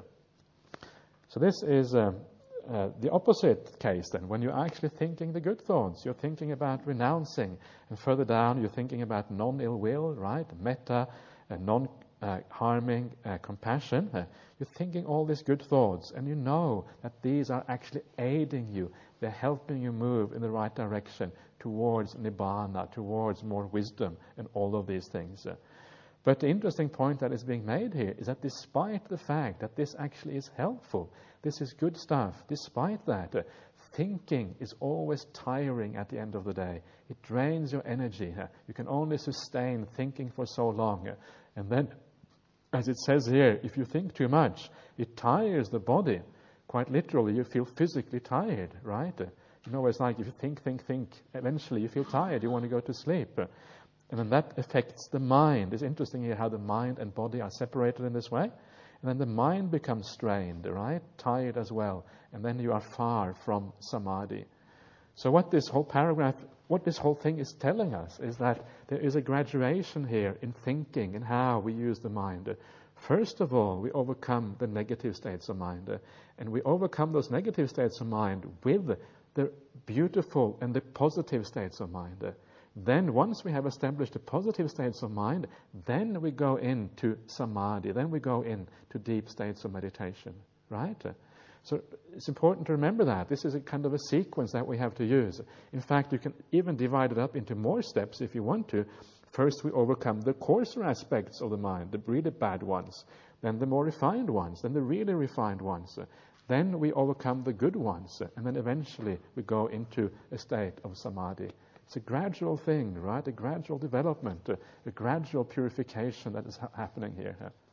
So this is uh, uh, the opposite case then. When you're actually thinking the good thoughts, you're thinking about renouncing. And further down, you're thinking about non-ill will, right? Metta, uh, non-harming uh, uh, compassion. Uh, you're thinking all these good thoughts, and you know that these are actually aiding you. They're helping you move in the right direction towards nibbana, towards more wisdom, and all of these things. Uh, But the interesting point that is being made here is that despite the fact that this actually is helpful, this is good stuff, despite that, uh, thinking is always tiring at the end of the day. It drains your energy. Uh, you can only sustain thinking for so long. Uh, and then, as it says here, if you think too much, it tires the body. Quite literally, you feel physically tired, right? Uh, you know, it's like if you think, think, think, eventually you feel tired, you want to go to sleep. Uh, and then that affects the mind. It's interesting here how the mind and body are separated in this way. And then the mind becomes strained, right? Tired as well. And then you are far from samadhi. So what this whole paragraph, what this whole thing is telling us is that there is a graduation here in thinking and how we use the mind. First of all, we overcome the negative states of mind. And we overcome those negative states of mind with the beautiful and the positive states of mind. Then once we have established the positive states of mind, then we go into samadhi, then we go into deep states of meditation, right? So it's important to remember that. This is a kind of a sequence that we have to use. In fact, you can even divide it up into more steps if you want to. First, we overcome the coarser aspects of the mind, the really bad ones, then the more refined ones, then the really refined ones. Then we overcome the good ones, and then eventually we go into a state of samadhi. It's a gradual thing, right? A gradual development, a, a gradual purification that is ha- happening here.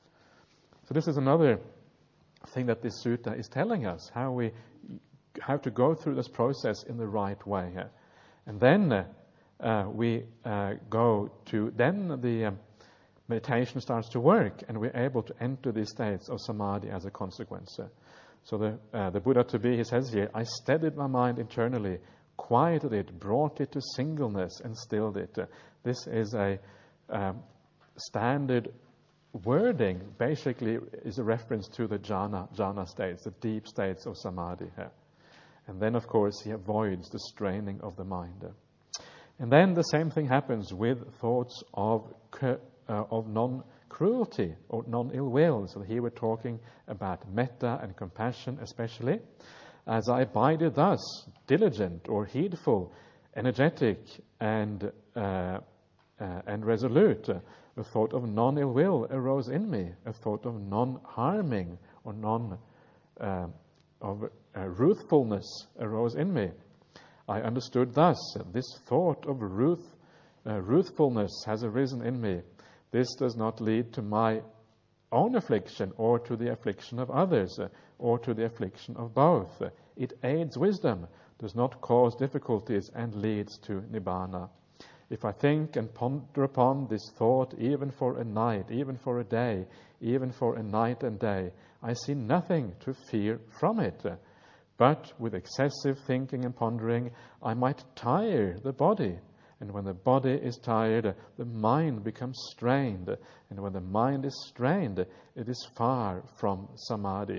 So this is another thing that this sutta is telling us, how we have to go through this process in the right way. And then uh, uh, we uh, go to, then the um, meditation starts to work, and we're able to enter these states of samadhi as a consequence. So the, uh, the Buddha to be, he says here, I steadied my mind internally, quieted it, brought it to singleness, and stilled it. Uh, this is a um, standard wording, basically is a reference to the jhana, jhana states, the deep states of samadhi. Uh, and then, of course, he avoids the straining of the mind. Uh, and then the same thing happens with thoughts of, uh, of non-cruelty or non-ill will. So here we're talking about metta and compassion especially. As I abided thus, diligent or heedful, energetic and uh, uh, and resolute, a thought of non-ill will arose in me, a thought of non-harming or non uh, of uh, ruthfulness arose in me. I understood thus, this thought of ruth, uh, ruthfulness has arisen in me. This does not lead to my own affliction or to the affliction of others, uh, or to the affliction of both. It aids wisdom, does not cause difficulties, and leads to nibbana. If I think and ponder upon this thought even for a night, even for a day, even for a night and day, I see nothing to fear from it. But with excessive thinking and pondering, I might tire the body. And when the body is tired, the mind becomes strained. And when the mind is strained, it is far from samadhi.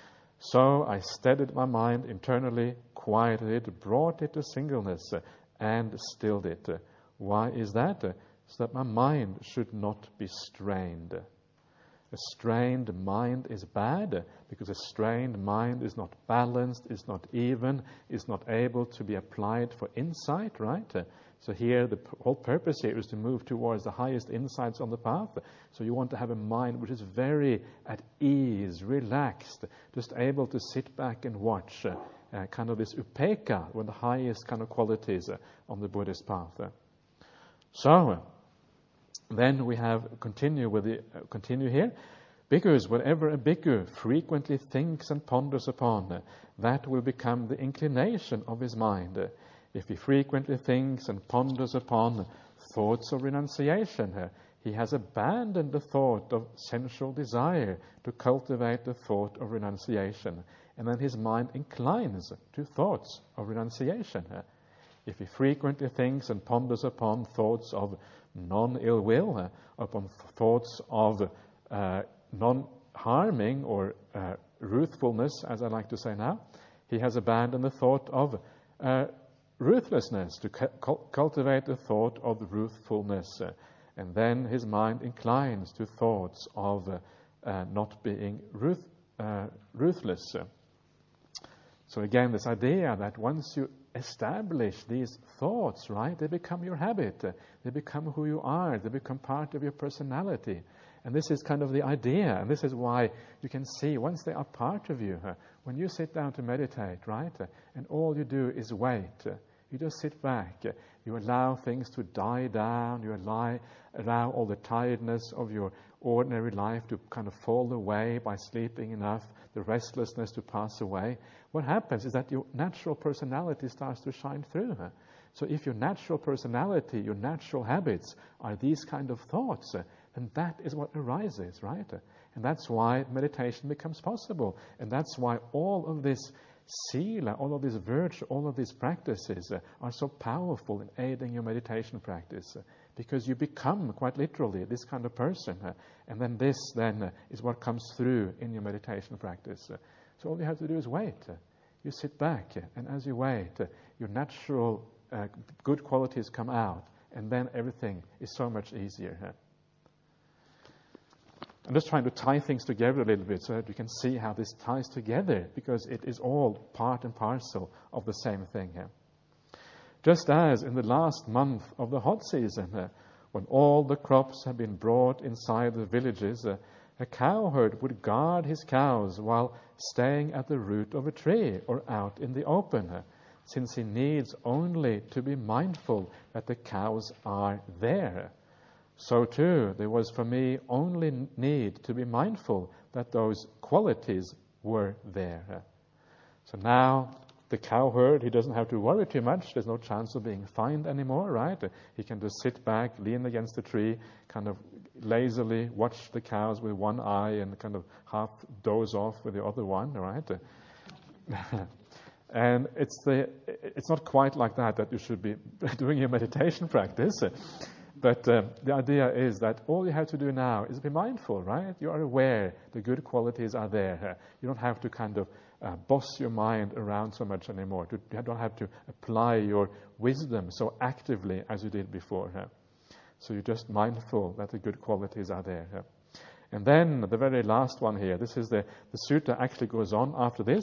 So I steadied my mind internally, quieted it, brought it to singleness, and stilled it. Why is that? So that my mind should not be strained. A strained mind is bad because a strained mind is not balanced, is not even, is not able to be applied for insight, right? So here, the whole purpose here is to move towards the highest insights on the path. So you want to have a mind which is very at ease, relaxed, just able to sit back and watch, uh, uh, kind of this upekkha, one of the highest kind of qualities uh, on the Buddhist path. Uh. So, uh, then we have, continue with the, uh, continue here. Bhikkhus, whatever a bhikkhu frequently thinks and ponders upon, uh, that will become the inclination of his mind. Uh, If he frequently thinks and ponders upon thoughts of renunciation, he has abandoned the thought of sensual desire to cultivate the thought of renunciation, and then his mind inclines to thoughts of renunciation. If he frequently thinks and ponders upon thoughts of non-ill will, upon thoughts of uh, non-harming or uh, ruthfulness, as I like to say now, he has abandoned the thought of uh, ruthlessness, to cu- cultivate the thought of ruthfulness. Uh, and then his mind inclines to thoughts of uh, uh, not being ruth, uh, ruthless. So again, this idea that once you establish these thoughts, right? They become your habit. They become who you are. They become part of your personality. And this is kind of the idea. And this is why you can see once they are part of you, uh, when you sit down to meditate, right? Uh, and all you do is wait. Uh, you just sit back. Uh, you allow things to die down. You allow, allow all the tiredness of your ordinary life to kind of fall away by sleeping enough, the restlessness to pass away. What happens is that your natural personality starts to shine through. Uh, so if your natural personality, your natural habits are these kind of thoughts, uh, and that is what arises, right? And that's why meditation becomes possible. And that's why all of this sila, all of this virtue, all of these practices uh, are so powerful in aiding your meditation practice. Uh, because you become, quite literally, this kind of person. Uh, and then this, then, uh, is what comes through in your meditation practice. Uh, so all you have to do is wait. Uh, you sit back, uh, and as you wait, uh, your natural uh, good qualities come out. And then everything is so much easier. Uh. I'm just trying to tie things together a little bit so that you can see how this ties together, because it is all part and parcel of the same thing here. Just as in the last month of the hot season, uh, when all the crops have been brought inside the villages, uh, a cowherd would guard his cows while staying at the root of a tree or out in the open, uh, since he needs only to be mindful that the cows are there. So too, there was for me only need to be mindful that those qualities were there. So now the cowherd, he doesn't have to worry too much. There's no chance of being fined anymore, right? He can just sit back, lean against the tree, kind of lazily watch the cows with one eye and kind of half doze off with the other one, right? And it's the it's not quite like that that you should be doing your meditation practice. But uh, the idea is that all you have to do now is be mindful, right? You are aware the good qualities are there. You don't have to kind of uh, boss your mind around so much anymore. You don't have to apply your wisdom so actively as you did before. So you're just mindful that the good qualities are there. And then the very last one here, this is the, the sutta actually goes on after this.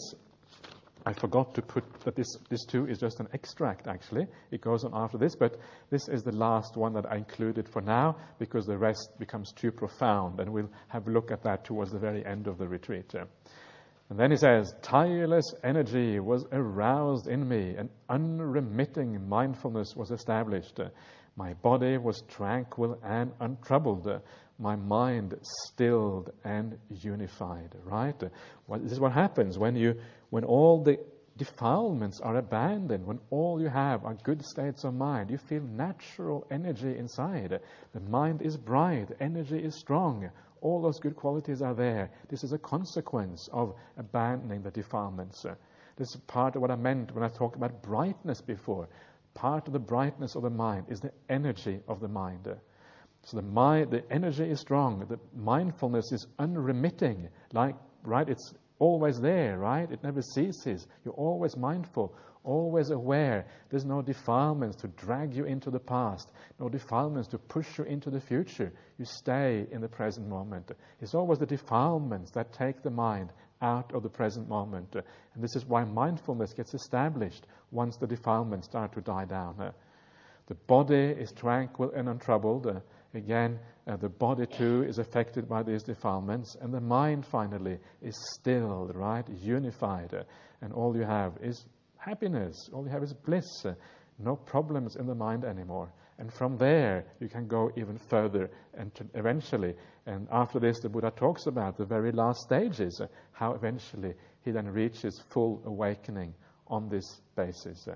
I forgot to put that this, this too is just an extract, actually. It goes on after this, but this is the last one that I included for now because the rest becomes too profound, and we'll have a look at that towards the very end of the retreat. And then he says, tireless energy was aroused in me, and unremitting mindfulness was established. My body was tranquil and untroubled. My mind stilled and unified, right? Well, this is what happens when you, when all the defilements are abandoned, when all you have are good states of mind. You feel natural energy inside. The mind is bright, energy is strong. All those good qualities are there. This is a consequence of abandoning the defilements. This is part of what I meant when I talked about brightness before. Part of the brightness of the mind is the energy of the mind. So the mind, the energy is strong. The mindfulness is unremitting. Like, right, it's always there, right? It never ceases. You're always mindful, always aware. There's no defilements to drag you into the past, no defilements to push you into the future. You stay in the present moment. It's always the defilements that take the mind out of the present moment. And this is why mindfulness gets established once the defilements start to die down. The body is tranquil and untroubled. Again, uh, the body too is affected by these defilements, and the mind finally is stilled, right, unified, uh, and all you have is happiness, all you have is bliss, uh, no problems in the mind anymore. And from there, you can go even further, and to eventually, and after this, the Buddha talks about the very last stages, uh, how eventually he then reaches full awakening on this basis. Uh.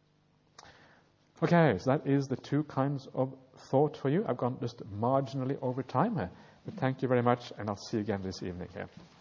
Okay, so that is the two kinds of thought for you. I've gone just marginally over time here, but thank you very much, and I'll see you again this evening here.